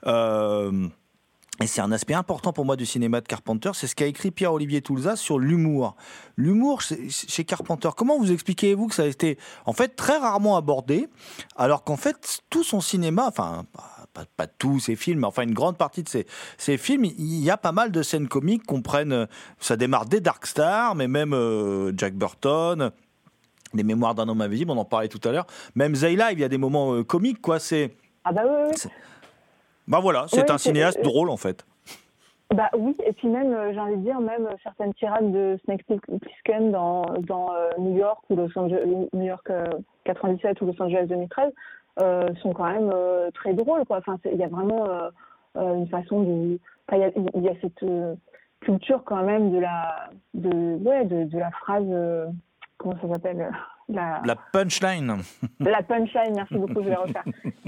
Euh, Et c'est un aspect important pour moi du cinéma de Carpenter, c'est ce qu'a écrit Pierre-Olivier Toulza sur l'humour. L'humour chez Carpenter, comment vous expliquez-vous que ça a été en fait très rarement abordé, alors qu'en fait tout son cinéma, enfin pas, pas tous ses films, mais enfin une grande partie de ses, ses films, il y a pas mal de scènes comiques qu'on prenne, ça démarre dès Dark Star, mais même euh, Jack Burton, Les Mémoires d'un homme invisible, on en parlait tout à l'heure, même Zay Live, il y a des moments euh, comiques, quoi, c'est... Ah bah oui, oui. Bah voilà, c'est oui, un cinéaste c'est, euh, drôle en fait. Bah oui, et puis même, euh, j'ai envie de dire, même certaines tirades de Snake Plissken dans, dans euh, New York ou Los Angeles, New York euh, quatre-vingt-dix-sept ou Los Angeles deux mille treize euh, sont quand même euh, très drôles, quoi. Enfin, il y a vraiment euh, euh, une façon de, enfin, il y a, il y a cette euh, culture quand même de la, de, ouais, de, de la phrase, euh, comment ça s'appelle, la, la punchline. La punchline, merci beaucoup, je vais refaire.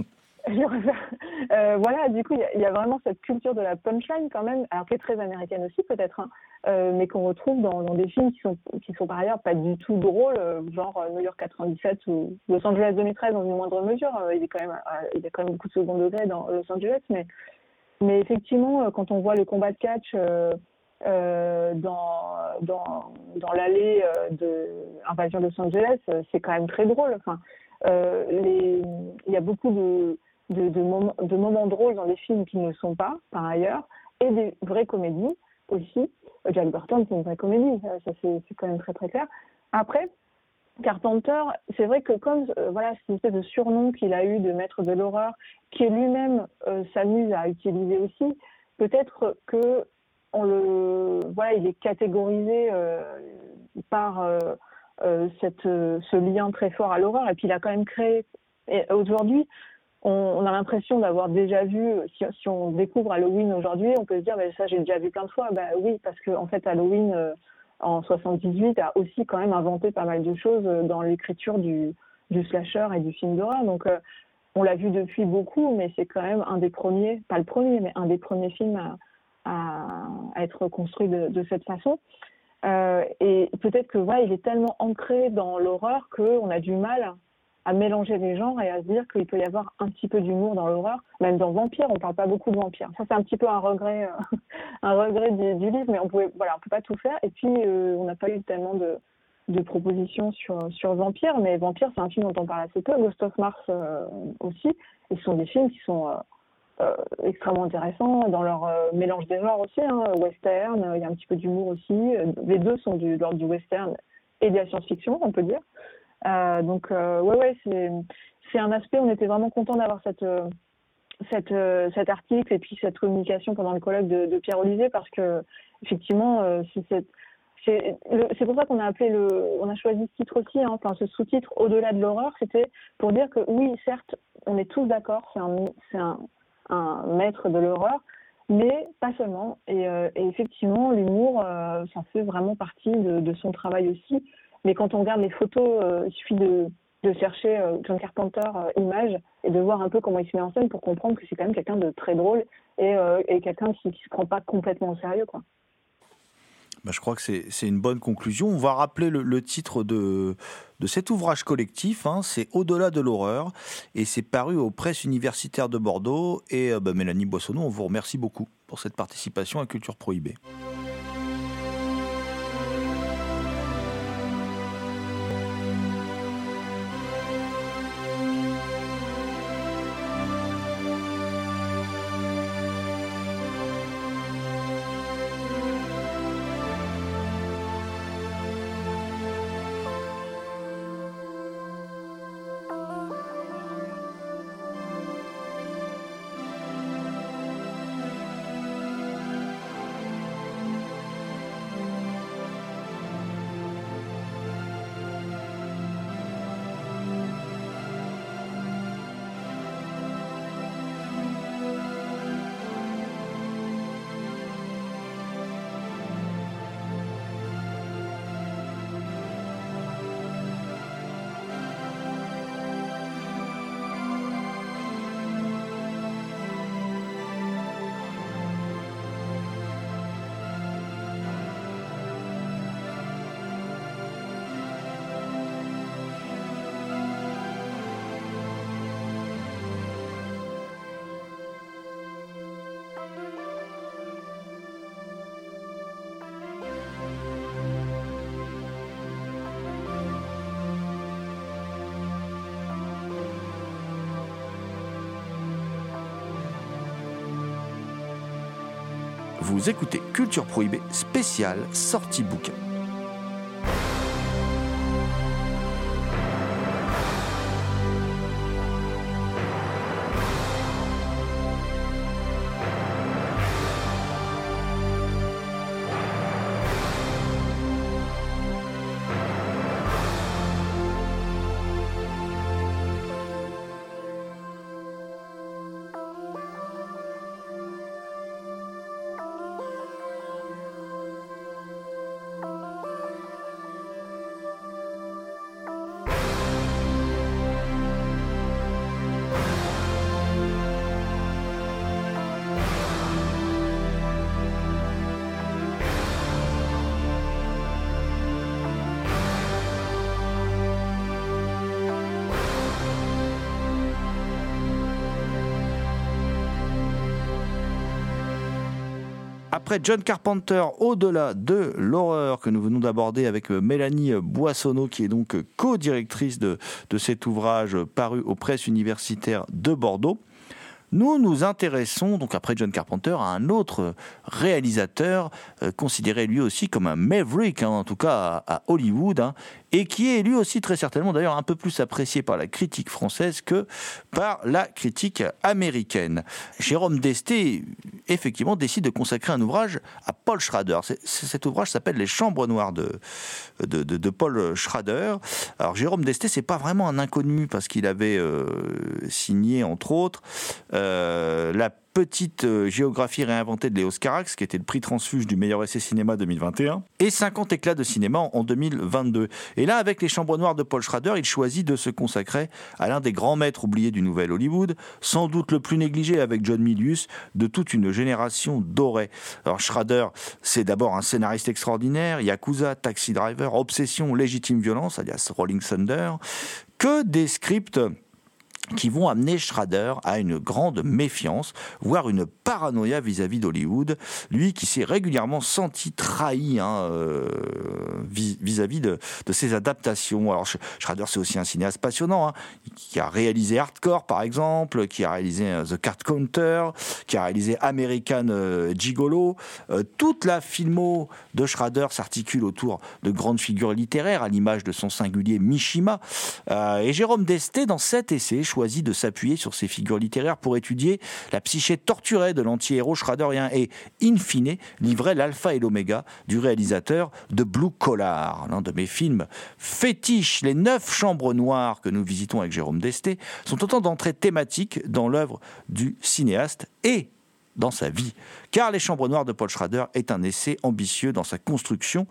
Euh, voilà, du coup, il y, y a vraiment cette culture de la punchline quand même, alors qui est très américaine aussi peut-être, hein, euh, mais qu'on retrouve dans, dans des films qui sont, qui sont par ailleurs pas du tout drôles, euh, genre New York quatre-vingt-dix-sept ou Los Angeles deux mille treize dans une moindre mesure. Euh, il, est quand même, euh, il y a quand même beaucoup de second degré dans Los Angeles, mais, mais effectivement, quand on voit le combat de catch euh, euh, dans, dans, dans l'allée euh, de Invasion Los Angeles, euh, c'est quand même très drôle. Enfin, euh, les, il y a beaucoup de De, de, moments, de moments drôles dans des films qui ne le sont pas, par ailleurs, et des vraies comédies aussi. Jack Burton, c'est une vraie comédie, ça, ça c'est, c'est quand même très très clair. Après, Carpenter, c'est vrai que comme euh, voilà, c'est une espèce de surnom qu'il a eu de maître de l'horreur, qui lui-même euh, s'amuse à utiliser aussi, peut-être que on le, voilà, il est catégorisé euh, par euh, euh, cette, euh, ce lien très fort à l'horreur, et puis il a quand même créé, et aujourd'hui, on a l'impression d'avoir déjà vu, si, si on découvre Halloween aujourd'hui, on peut se dire, bah, ça j'ai déjà vu plein de fois. Bah, oui, parce que en fait, Halloween, euh, en soixante-dix-huit, a aussi quand même inventé pas mal de choses dans l'écriture du, du slasher et du film d'horreur. Donc, euh, on l'a vu depuis beaucoup, mais c'est quand même un des premiers, pas le premier, mais un des premiers films à, à, à être construit de, de cette façon. Euh, et peut-être que ouais, il est tellement ancré dans l'horreur qu'on a du mal à mélanger les genres et à se dire qu'il peut y avoir un petit peu d'humour dans l'horreur. Même dans Vampire, on parle pas beaucoup de vampires. Ça, c'est un petit peu un regret, euh, un regret du, du livre, mais on pouvait, voilà, on peut pas tout faire. Et puis, euh, on n'a pas eu tellement de, de propositions sur, sur Vampire, mais Vampire, c'est un film dont on parle assez peu. Ghost of Mars euh, aussi. Et ce sont des films qui sont euh, euh, extrêmement intéressants dans leur euh, mélange des genres aussi. Hein, western, il y a un petit peu d'humour aussi. Les deux sont du, de l'ordre du western et de la science-fiction, on peut dire. Euh, donc, euh, ouais, ouais, c'est, c'est un aspect, on était vraiment content d'avoir cette, euh, cette, euh, cet article et puis cette communication pendant le colloque de, de Pierre Olivier, parce que effectivement, euh, c'est, cette, c'est, le, c'est pour ça qu'on a appelé le, on a choisi ce titre aussi, hein, enfin ce sous-titre Au-delà de l'horreur, c'était pour dire que oui, certes, on est tous d'accord, c'est un, c'est un, un maître de l'horreur, mais pas seulement. Et, euh, et effectivement, l'humour, euh, ça fait vraiment partie de, de son travail aussi. Mais quand on regarde les photos, euh, il suffit de, de chercher euh, John Carpenter euh, images et de voir un peu comment il se met en scène pour comprendre que c'est quand même quelqu'un de très drôle et, euh, et quelqu'un qui ne se prend pas complètement au sérieux, quoi. Ben, je crois que c'est, c'est une bonne conclusion. On va rappeler le, le titre de, de cet ouvrage collectif, hein, c'est Au-delà de l'horreur, et c'est paru aux presses universitaires de Bordeaux. Et ben, Mélanie Boissonneau, on vous remercie beaucoup pour cette participation à Culture Prohibée. Vous écoutez Culture Prohibée spéciale sortie bouquin. Après John Carpenter, Au-delà de l'horreur, que nous venons d'aborder avec Mélanie Boissonneau, qui est donc co-directrice de, de cet ouvrage paru aux presses universitaires de Bordeaux, nous nous intéressons, donc après John Carpenter, à un autre réalisateur euh, considéré lui aussi comme un maverick, hein, en tout cas à, à Hollywood, hein, et qui est lui aussi très certainement d'ailleurs un peu plus apprécié par la critique française que par la critique américaine. Jérôme Desté, effectivement, décide de consacrer un ouvrage à Paul Schrader. C'est, c'est, cet ouvrage s'appelle Les Chambres Noires de, de, de, de Paul Schrader. Alors Jérôme Desté, c'est pas vraiment un inconnu parce qu'il avait euh, signé, entre autres, euh, la petite euh, géographie réinventée de Léos Carax, qui était le prix Transfuge du meilleur essai cinéma deux mille vingt et un, et cinquante éclats de cinéma en deux mille vingt-deux. Et là, avec Les Chambres Noires de Paul Schrader, il choisit de se consacrer à l'un des grands maîtres oubliés du nouvel Hollywood, sans doute le plus négligé avec John Milius, de toute une génération dorée. Alors Schrader, c'est d'abord un scénariste extraordinaire, Yakuza, Taxi Driver, Obsession, Légitime Violence, alias Rolling Thunder, que des scripts qui vont amener Schrader à une grande méfiance, voire une paranoïa vis-à-vis d'Hollywood, lui qui s'est régulièrement senti trahi hein, euh, vis-à-vis de, de ses adaptations. Alors Schrader, c'est aussi un cinéaste passionnant, hein, qui a réalisé Hardcore par exemple, qui a réalisé uh, The Card Counter, qui a réalisé American uh, Gigolo. Euh, toute la filmo de Schrader s'articule autour de grandes figures littéraires, à l'image de son singulier Mishima. Euh, et Jérôme Destay, dans cet essai, choisit de s'appuyer sur ces figures littéraires pour étudier la psyché torturée de l'anti-héros schraderien et, in fine, livrer l'alpha et l'oméga du réalisateur de Blue Collar. L'un de mes films fétiches, Les Neuf Chambres Noires, que nous visitons avec Jérôme Destay, sont autant d'entrées thématiques dans l'œuvre du cinéaste et dans sa vie. Car Les Chambres Noires de Paul Schrader est un essai ambitieux dans sa construction,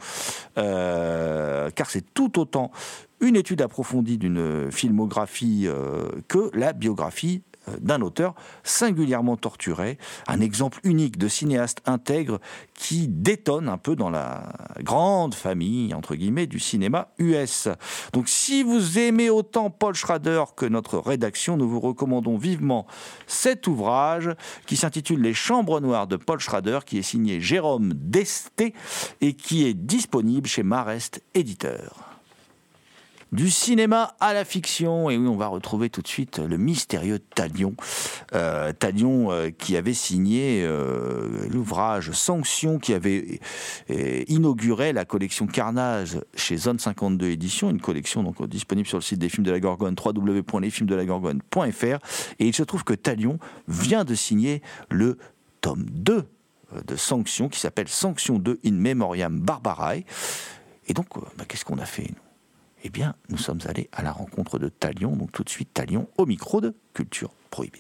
euh, car c'est tout autant une étude approfondie d'une filmographie euh, que la biographie d'un auteur singulièrement torturé, un exemple unique de cinéaste intègre qui détonne un peu dans la grande famille, entre guillemets, du cinéma U S. Donc si vous aimez autant Paul Schrader que notre rédaction, nous vous recommandons vivement cet ouvrage qui s'intitule Les Chambres Noires de Paul Schrader, qui est signé Jérôme Destay et qui est disponible chez Marest Éditeur. Du cinéma à la fiction, et oui, on va retrouver tout de suite le mystérieux Talion. Euh, Talion euh, qui avait signé euh, l'ouvrage Sanction, qui avait euh, inauguré la collection Carnage chez Zone cinquante-deux Éditions, une collection donc disponible sur le site des films de la Gorgone, w w w point les films de la gorgone point f r. Et il se trouve que Talion vient de signer le tome deux de Sanction, qui s'appelle Sanction deux in Memoriam Barbarae. Et donc, euh, bah, qu'est-ce qu'on a fait, nous ? Eh bien, nous sommes allés à la rencontre de Talion, donc tout de suite Talion au micro de Culture Prohibée.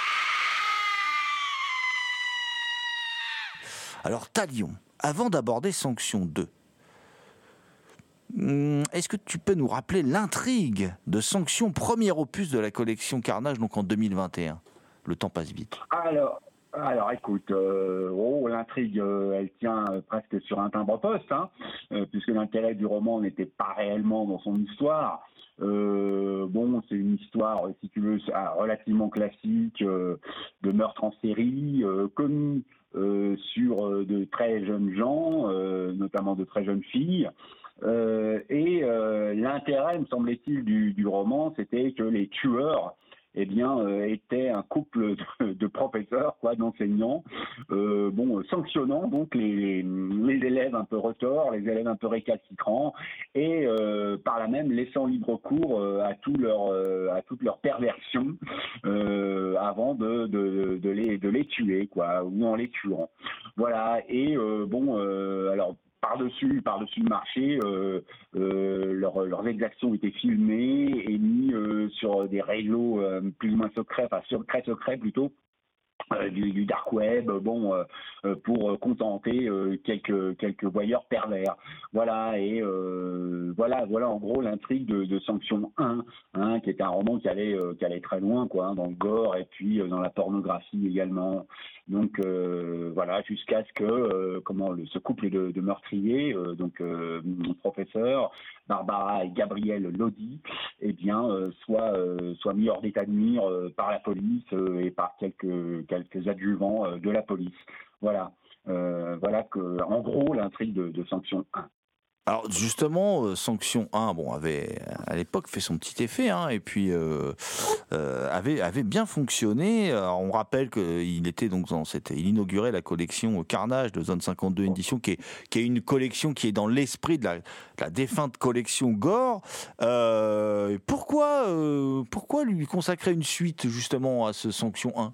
Alors Talion, avant d'aborder Sanction deux, est-ce que tu peux nous rappeler l'intrigue de Sanction, premier opus de la collection Carnage, donc en deux mille vingt et un ? Le temps passe vite. Alors... Alors écoute, euh, oh, l'intrigue, euh, elle tient euh, presque sur un timbre-poste, hein, euh, puisque l'intérêt du roman n'était pas réellement dans son histoire. Euh, bon, c'est une histoire, si tu veux, relativement classique, euh, de meurtre en série, euh, commis euh, sur euh, de très jeunes gens, euh, notamment de très jeunes filles. Euh, et euh, l'intérêt, me semblait-il, du, du roman, c'était que les tueurs eh bien, euh, était un couple de, de professeurs, quoi, d'enseignants, euh, bon, sanctionnant donc les, les élèves un peu retors, les élèves un peu récalcitrants, et euh, par là même laissant libre cours euh, à tout leur, euh, à toute leur perversion euh, avant de, de, de, les, de les tuer, quoi, ou en les tuant. Voilà. Et euh, bon, euh, alors. Par-dessus, par-dessus le marché, euh, euh, leur, leurs exactions étaient filmées et mis euh, sur des réseaux euh, plus ou moins secrets, enfin secrets secrets plutôt, euh, du, du dark web, bon, euh, pour contenter euh, quelques quelques voyeurs pervers. Voilà, et euh, voilà, voilà en gros l'intrigue de, de Sanction un, hein, qui est un roman qui allait euh, qui allait très loin, quoi, hein, dans le gore et puis euh, dans la pornographie également. Donc euh, voilà, jusqu'à ce que euh, comment le, ce couple de, de meurtriers, euh, donc euh, professeur Barbara et Gabriel Lodi, eh bien euh, soit euh, soit mis hors d'état de nuire euh, par la police euh, et par quelques quelques adjuvants euh, de la police. Voilà, euh, voilà que en gros l'intrigue de, de Sanction un. Alors justement, euh, Sanction un, bon, avait à l'époque fait son petit effet, hein, et puis euh, euh, avait avait bien fonctionné. Alors, on rappelle qu'il était donc dans cette, il inaugurait la collection Carnage de Zone cinquante-deux Éditions, qui est qui est une collection qui est dans l'esprit de la, de la défunte collection Gore. Euh, pourquoi euh, pourquoi lui consacrer une suite justement à ce Sanction un ?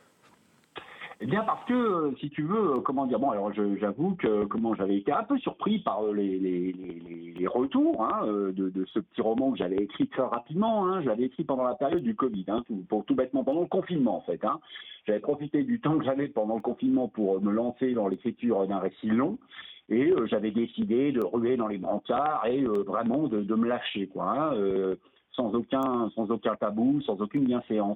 Eh bien parce que, si tu veux, comment dire, bon alors je, j'avoue que comment j'avais été un peu surpris par les, les, les, les retours hein, de, de ce petit roman que j'avais écrit très rapidement. Hein, je l'avais écrit pendant la période du Covid, hein, tout, pour tout bêtement pendant le confinement en fait. Hein. J'avais profité du temps que j'avais pendant le confinement pour me lancer dans l'écriture d'un récit long. Et euh, j'avais décidé de ruer dans les brancards et euh, vraiment de, de me lâcher, quoi, hein, euh, sans aucun, sans aucun tabou, sans aucune bienséance.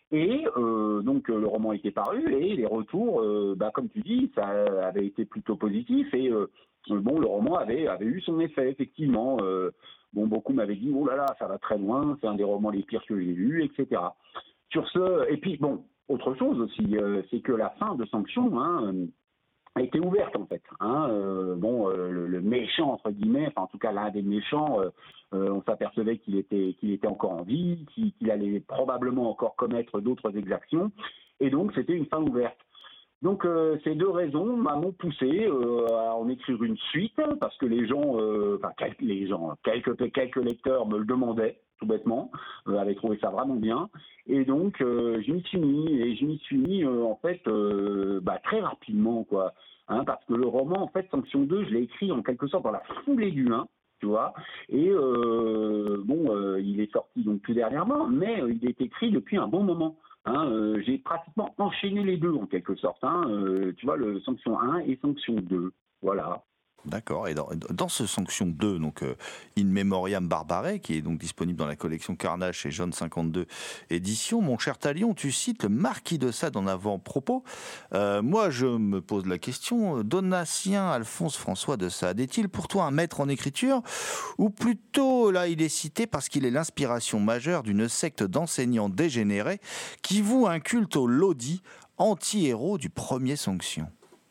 Et euh, donc le roman était paru et les retours, euh, bah, comme tu dis, ça avait été plutôt positif et euh, bon, le roman avait, avait eu son effet, effectivement. Euh, bon, beaucoup m'avaient dit, oh là là, ça va très loin, c'est un des romans les pires que j'ai lus, et cetera. Sur ce, et puis bon, autre chose aussi, euh, c'est que la fin de Sanction, hein, a été ouverte en fait. Hein, euh, bon, euh, le, le méchant entre guillemets, enfin en tout cas l'un des méchants, euh, euh, on s'apercevait qu'il était qu'il était encore en vie, qu'il, qu'il allait probablement encore commettre d'autres exactions, et donc c'était une fin ouverte. Donc euh, ces deux raisons m'ont poussé euh, à en écrire une suite parce que les gens, euh, enfin quelques, les gens, quelques quelques lecteurs me le demandaient tout bêtement, euh, avaient trouvé ça vraiment bien, et donc euh, je m'y suis mis et je m'y suis mis euh, en fait euh, bah, très rapidement quoi, hein, parce que le roman en fait Sanction deux, je l'ai écrit en quelque sorte dans la foulée du un. Tu vois, et euh, bon, euh, il est sorti donc plus dernièrement, mais euh, il est écrit depuis un bon moment. Hein, euh, j'ai pratiquement enchaîné les deux en quelque sorte. Hein, euh, tu vois, le Sanction un et Sanction deux. Voilà. D'accord. Et dans, dans ce Sanction deux, donc euh, In Memoriam Barbarae, qui est donc disponible dans la collection Carnage chez Jeune cinquante-deux Éditions, mon cher Talion, tu cites le Marquis de Sade en avant-propos. Euh, moi, je me pose la question, Donatien Alphonse François de Sade est-il pour toi un maître en écriture, ou plutôt là, il est cité parce qu'il est l'inspiration majeure d'une secte d'enseignants dégénérés qui voue un culte au Lodi, anti-héros du premier Sanction?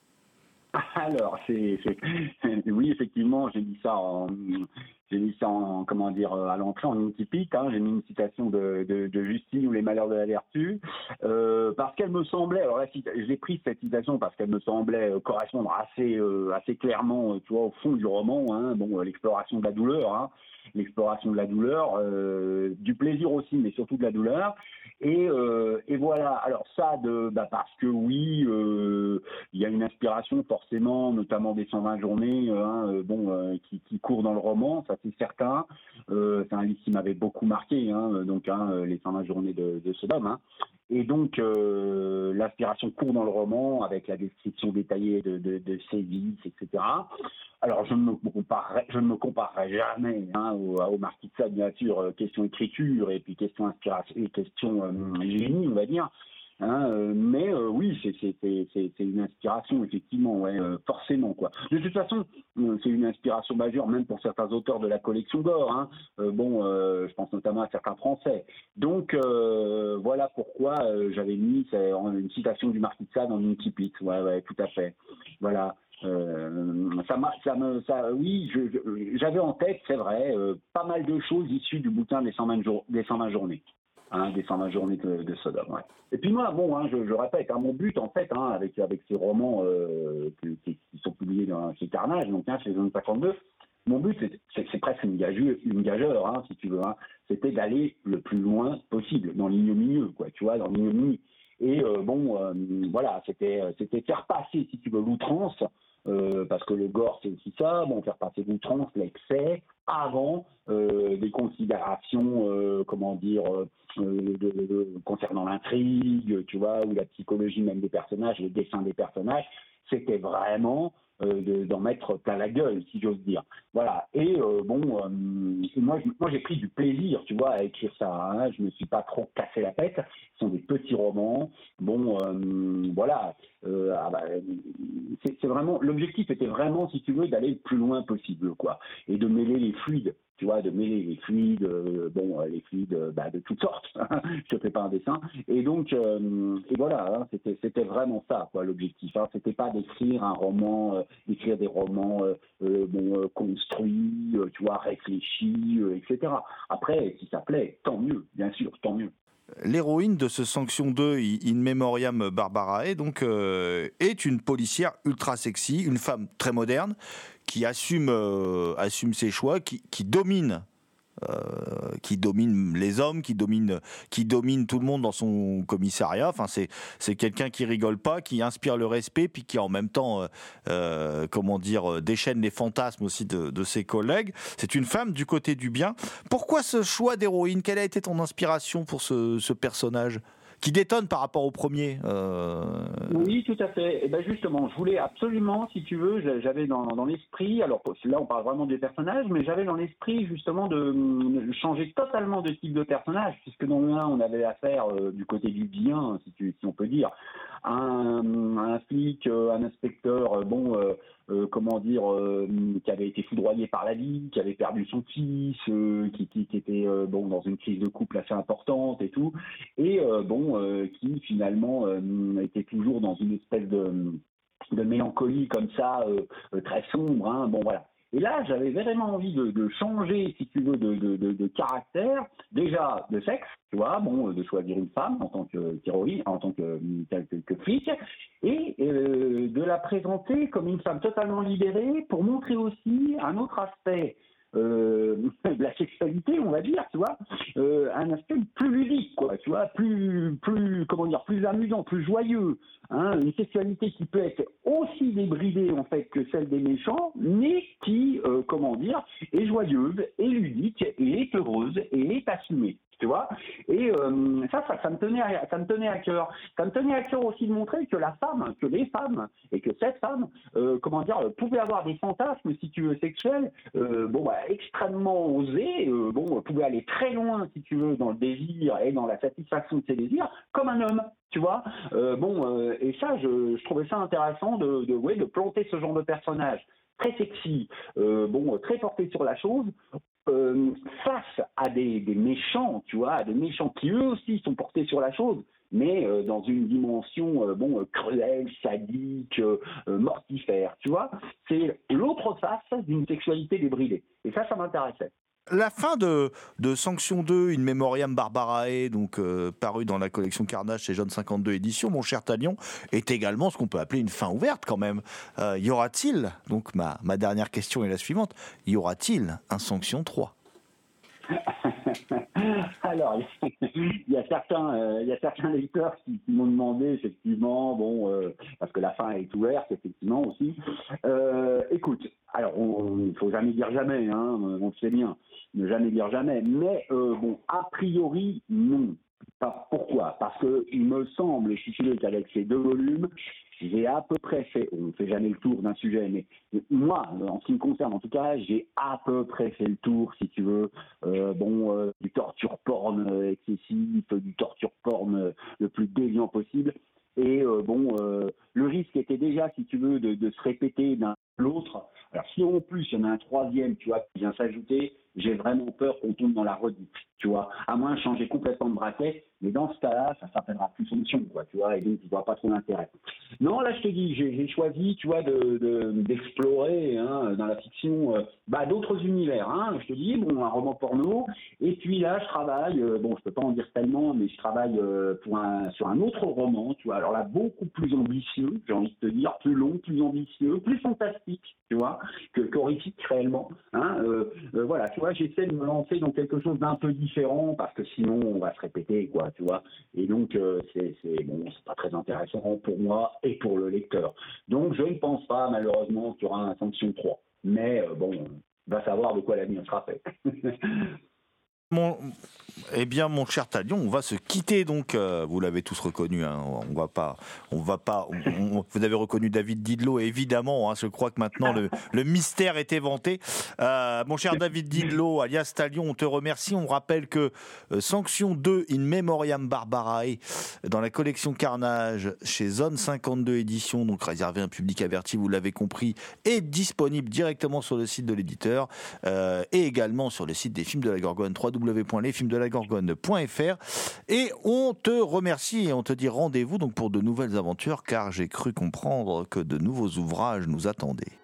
Alors, c'est, c'est, oui, effectivement, j'ai dit ça en, j'ai mis ça en, comment dire, à l'entrée en ligne typique. Hein, j'ai mis une citation de, de, de Justine ou les malheurs de la vertu, euh, parce qu'elle me semblait. Alors là, j'ai pris cette citation parce qu'elle me semblait correspondre assez, euh, assez clairement, tu vois, au fond du roman. Hein, bon, l'exploration de la douleur, hein, l'exploration de la douleur, euh, du plaisir aussi, mais surtout de la douleur. Et, euh, et voilà. Alors ça, de, bah parce que oui, euh, il y a une inspiration forcément, notamment des cent vingt journées, hein, bon, euh, qui, qui court dans le roman, ça c'est certain. Euh, c'est un livre qui m'avait beaucoup marqué, hein, donc hein, les cent vingt journées de, de Sodome. Hein. Et donc euh, l'inspiration court dans le roman avec la description détaillée de, de, de ses vices, et cetera. Alors, je ne me comparerai, je ne me comparerai jamais hein, au, au Marquis de Sade, bien sûr, question écriture et puis question inspiration et question euh, génie, on va dire. Hein, euh, mais euh, oui, c'est, c'est, c'est, c'est, c'est une inspiration, effectivement, ouais, euh, forcément. Quoi. De toute façon, euh, c'est une inspiration majeure, même pour certains auteurs de la collection Gore. Hein. Euh, bon, euh, je pense notamment à certains Français. Donc, euh, voilà pourquoi euh, j'avais mis c'est, une citation du Marquis de Sade en une typique. Ouais, ouais, tout à fait. Voilà. Euh, ça m'a, ça me, ça, oui, je, je, j'avais en tête, c'est vrai, euh, pas mal de choses issues du bouquin des cent vingt, jour, des cent vingt journées, hein, des cent vingt journées de, de Sodome. Ouais. Et puis moi, bon, hein, je, je répète, hein, mon but en fait, hein, avec avec ces romans euh, qui, qui, qui sont publiés dans, chez Carnage, donc hein, chez Zone cinquante-deux, mon but c'est, c'est, c'est presque une gageure, une gageure, hein, si tu veux, hein, c'était d'aller le plus loin possible dans l'ignominie, quoi, tu vois, dans l'ignominie. Et euh, bon, euh, voilà, c'était c'était faire passer, si tu veux, l'outrance. Euh, parce que le gore c'est aussi ça, bon, faire passer l'outrance, l'excès, avant euh, des considérations, euh, comment dire, euh, de, de, de, concernant l'intrigue, tu vois, ou la psychologie même des personnages, le dessin des personnages, c'était vraiment euh, de, d'en mettre plein la gueule, si j'ose dire. Voilà. Et euh, bon, euh, moi, je, moi j'ai pris du plaisir, tu vois, à écrire ça. Hein. Je me suis pas trop cassé la tête. Ce sont des petits romans. Bon, euh, voilà. Euh, ah bah, c'est, c'est vraiment l'objectif était vraiment, si tu veux, d'aller le plus loin possible, quoi, et de mêler les fluides. Tu vois, de mêler les fluides, euh, bon, les fluides euh, bah, de toutes sortes. Je te fais pas un dessin. Et donc, euh, et voilà, hein, c'était, c'était vraiment ça, quoi, l'objectif. Hein. C'était pas d'écrire un roman, euh, d'écrire des romans euh, euh, bon, euh, construits, euh, tu vois, réfléchis, euh, et cetera. Après, si ça plaît, tant mieux, bien sûr, tant mieux. L'héroïne de ce Sanction deux, In Memoriam Barbarae, donc, euh, est une policière ultra sexy, une femme très moderne, qui assume, euh, assume ses choix, qui, qui domine, euh, qui domine les hommes, qui domine, qui domine tout le monde dans son commissariat. Enfin, c'est, c'est quelqu'un qui rigole pas, qui inspire le respect, puis qui en même temps, euh, euh, comment dire, déchaîne les fantasmes aussi de, de ses collègues. C'est une femme du côté du bien. Pourquoi ce choix d'héroïne ? Quelle a été ton inspiration pour ce, ce personnage ? qui détonne par rapport au premier. Euh... Oui, tout à fait. Et ben justement, je voulais absolument, si tu veux, j'avais dans, dans l'esprit, alors là on parle vraiment des personnages, mais j'avais dans l'esprit justement de, de changer totalement de type de personnage, puisque dans le un, on avait affaire euh, du côté du bien, si, tu, si on peut dire, à un, un flic, un inspecteur, euh, bon, euh, euh, comment dire, euh, qui avait été foudroyé par la vie, qui avait perdu son fils, euh, qui, qui, qui était euh, bon dans une crise de couple assez importante et tout, et euh, bon, euh, qui finalement euh, était toujours dans une espèce de, de mélancolie comme ça, euh, très sombre, hein, bon voilà. Et là, j'avais vraiment envie de, de changer, si tu veux, de, de, de, de caractère, déjà de sexe, tu vois, bon, de choisir une femme en tant que terroriste, en tant que, que, que flic, et euh, de la présenter comme une femme totalement libérée pour montrer aussi un autre aspect euh, de la sexualité, on va dire, tu vois, euh, un aspect plus ludique, quoi, tu vois, plus, plus, comment dire, plus amusant, plus joyeux, hein, une sexualité qui peut être aussi débridée, en fait, que celle des méchants, mais qui, euh, comment dire, est joyeuse, est ludique, et est heureuse, et est assumée. Tu vois, et euh, ça, ça, ça me tenait, à, ça me tenait à cœur. Ça me tenait à cœur aussi de montrer que la femme, que les femmes, et que cette femme, euh, comment dire, pouvait avoir des fantasmes, si tu veux, sexuels, euh, bon, bah, extrêmement osés, euh, bon, pouvait aller très loin, si tu veux, dans le désir et dans la satisfaction de ses désirs, comme un homme. Tu vois, euh, bon, euh, et ça, je, je trouvais ça intéressant de, de, ouais, de planter ce genre de personnage très sexy, euh, bon, très porté sur la chose. Euh, face à des, des méchants, tu vois, à des méchants qui eux aussi sont portés sur la chose, mais euh, dans une dimension euh, bon, euh, cruelle, sadique, euh, euh, mortifère, tu vois. C'est l'autre face d'une sexualité débridée. Et ça, ça m'intéressait. La fin de, de Sanction deux, In Memoriam Barbarae, donc euh, paru dans la collection Carnage chez Jeune cinquante-deux Éditions, mon cher Talion, est également ce qu'on peut appeler une fin ouverte quand même. Euh, y aura-t-il, donc ma, ma dernière question est la suivante, y aura-t-il un Sanction trois? Alors, il y a certains, euh, il y a certains lecteurs qui, qui m'ont demandé effectivement, bon, euh, parce que la fin est ouverte effectivement aussi. Euh, écoute, alors il ne faut jamais dire jamais, hein, on le sait bien, ne jamais dire jamais, mais euh, bon, a priori non. Pourquoi? Parce que il me semble, si tu veux, qu'avec ces deux volumes, j'ai à peu près fait, on ne fait jamais le tour d'un sujet, mais moi, en ce qui me concerne en tout cas, j'ai à peu près fait le tour, si tu veux, euh, bon, euh, du torture porn excessif, du torture porn euh, le plus déviant possible. Et euh, bon, euh, le risque était déjà, si tu veux, de, de se répéter d'un à l'autre. Alors si en plus il y en a un troisième, tu vois, qui vient s'ajouter, j'ai vraiment peur qu'on tombe dans la redite, tu vois. À moins de changer complètement de braquet, mais dans ce cas-là, ça s'appellera plus Sanction, quoi, tu vois, et donc je vois pas trop l'intérêt. Non, là je te dis, j'ai, j'ai choisi, tu vois, de, de, d'explorer hein, dans la fiction euh, bah, d'autres univers. Hein. Je te dis, bon, un roman porno, et puis là je travaille, euh, bon, je peux pas en dire tellement, mais je travaille euh, pour un, sur un autre roman, tu vois. Alors là, beaucoup plus ambitieux, j'ai envie de te dire, plus long, plus ambitieux, plus fantastique, tu vois, que qu'horrifique réellement. Hein. Euh, euh, voilà, tu vois, j'essaie de me lancer dans quelque chose d'un peu différent parce que sinon on va se répéter, quoi, tu vois. Et donc euh, c'est, c'est bon, c'est pas très intéressant pour moi et pour le lecteur. Donc je ne pense pas malheureusement qu'il y aura un Sanction trois. Mais euh, bon, on va savoir de quoi l'avenir sera fait. Mon, eh bien, mon cher Talion, on va se quitter donc. Euh, vous l'avez tous reconnu. Hein, on va pas, on va pas. On, on, vous avez reconnu David Didlot, évidemment. Hein, je crois que maintenant le, le mystère est éventé. Euh, mon cher David Didlot, alias Talion, on te remercie. On rappelle que euh, Sanction deux, In Memoriam Barbarae, dans la collection Carnage chez Zone cinquante-deux Éditions, donc réservé à un public averti, vous l'avez compris, est disponible directement sur le site de l'éditeur euh, et également sur le site des films de la Gorgone, w w w point les films de la gorgone point f r. Et on te remercie et on te dit rendez-vous donc pour de nouvelles aventures, car j'ai cru comprendre que de nouveaux ouvrages nous attendaient.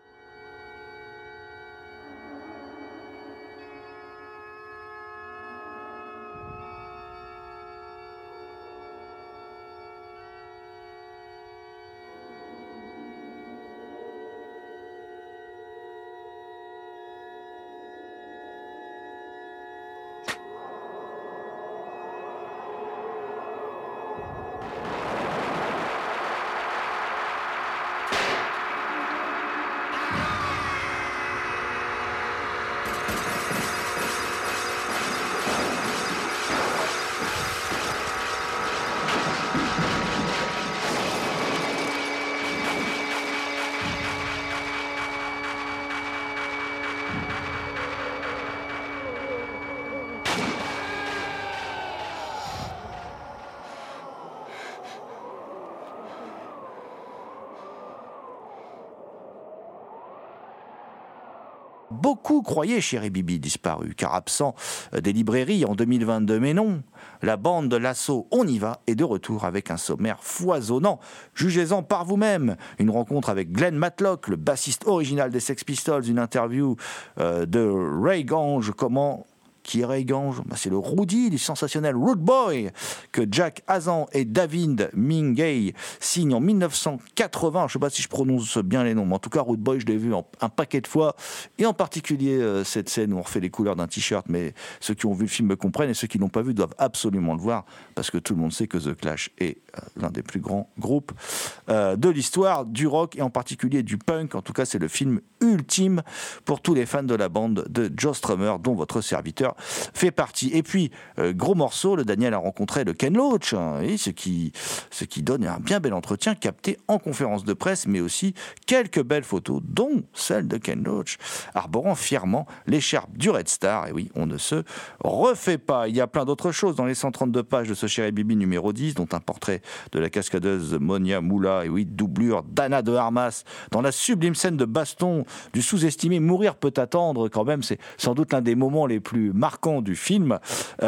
beaucoup croyaient Chéri Bibi disparu, car absent des librairies en deux mille vingt-deux. Mais non, la bande de l'assaut On y va est de retour avec un sommaire foisonnant. Jugez-en par vous-même. Une rencontre avec Glenn Matlock, le bassiste original des Sex Pistols, une interview euh, de Ray Gange, comment... Qui est Ray Gange ? Ben, c'est le Rudy du sensationnel Rude Boy que Jack Hazan et David Mingay signent en dix-neuf cent quatre-vingts. Je ne sais pas si je prononce bien les noms, mais en tout cas Rude Boy, je l'ai vu en, un paquet de fois, et en particulier euh, cette scène où on refait les couleurs d'un t-shirt. Mais ceux qui ont vu le film me comprennent, et ceux qui ne l'ont pas vu doivent absolument le voir, parce que tout le monde sait que The Clash est euh, l'un des plus grands groupes euh, de l'histoire du rock, et en particulier du punk. En tout cas, c'est le film ultime pour tous les fans de la bande de Joe Strummer, dont votre serviteur fait partie. Et puis, euh, gros morceau, le Daniel a rencontré le Ken Loach, hein, et ce, qui, ce qui donne un bien bel entretien capté en conférence de presse, mais aussi quelques belles photos, dont celle de Ken Loach, arborant fièrement l'écharpe du Red Star. Et oui, on ne se refait pas. Il y a plein d'autres choses dans les cent trente-deux pages de ce Chéri Bibi numéro dix, dont un portrait de la cascadeuse Monia Moula, et oui, doublure d'Anna de Armas, dans la sublime scène de baston du sous-estimé Mourir peut attendre. Quand même, c'est sans doute l'un des moments les plus marquant du film.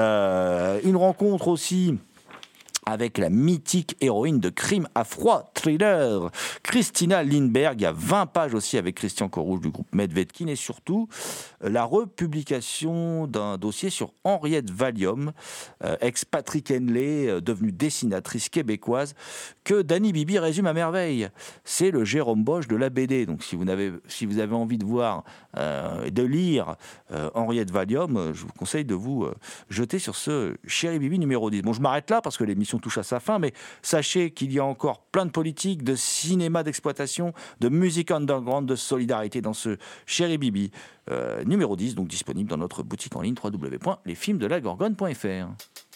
Euh, une rencontre aussi avec la mythique héroïne de Crime à froid thriller, Christina Lindberg. Il y a vingt pages aussi avec Christian Corouge du groupe Medvedkin, et surtout la republication d'un dossier sur Henriette Valium, euh, ex-Patrick Henley, euh, devenue dessinatrice québécoise, que Danny Bibi résume à merveille. C'est le Jérôme Bosch de la B D. Donc si vous avez, si vous avez envie de voir euh, et de lire euh, Henriette Valium, je vous conseille de vous euh, jeter sur ce Chéri Bibi numéro dix. Bon, je m'arrête là parce que l'émission touche à sa fin, mais sachez qu'il y a encore plein de politique, de cinéma d'exploitation, de musique underground, de solidarité dans ce Chéri Bibi euh, numéro dix, donc disponible dans notre boutique en ligne w w w point les films de la gorgone point f r.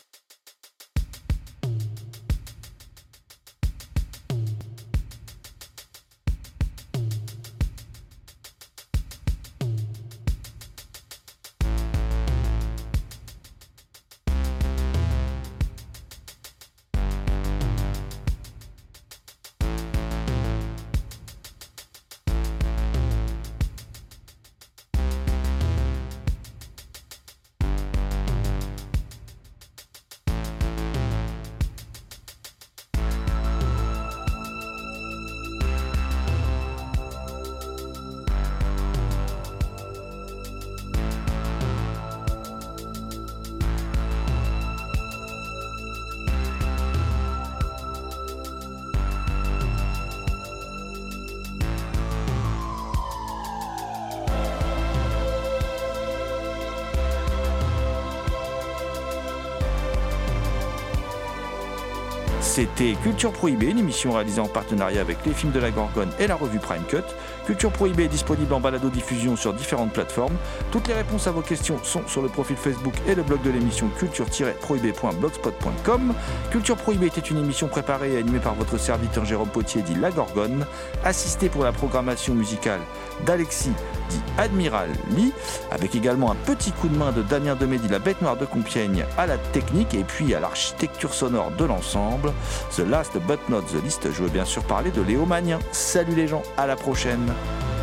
C'était Culture Prohibée, une émission réalisée en partenariat avec les films de la Gorgone et la revue Prime Cut. Culture Prohibée est disponible en balado-diffusion sur différentes plateformes. Toutes les réponses à vos questions sont sur le profil Facebook et le blog de l'émission culture tiret prohibée point blogspot point com. Culture Prohibée était une émission préparée et animée par votre serviteur Jérôme Potier, dit La Gorgone, assisté pour la programmation musicale d'Alexis, dit Admiral Lee, avec également un petit coup de main de Damien Demé, dit La Bête Noire de Compiègne, à la technique et puis à l'architecture sonore de l'ensemble. The last but not the least, je veux bien sûr parler de Léo Magnin. Salut les gens, à la prochaine.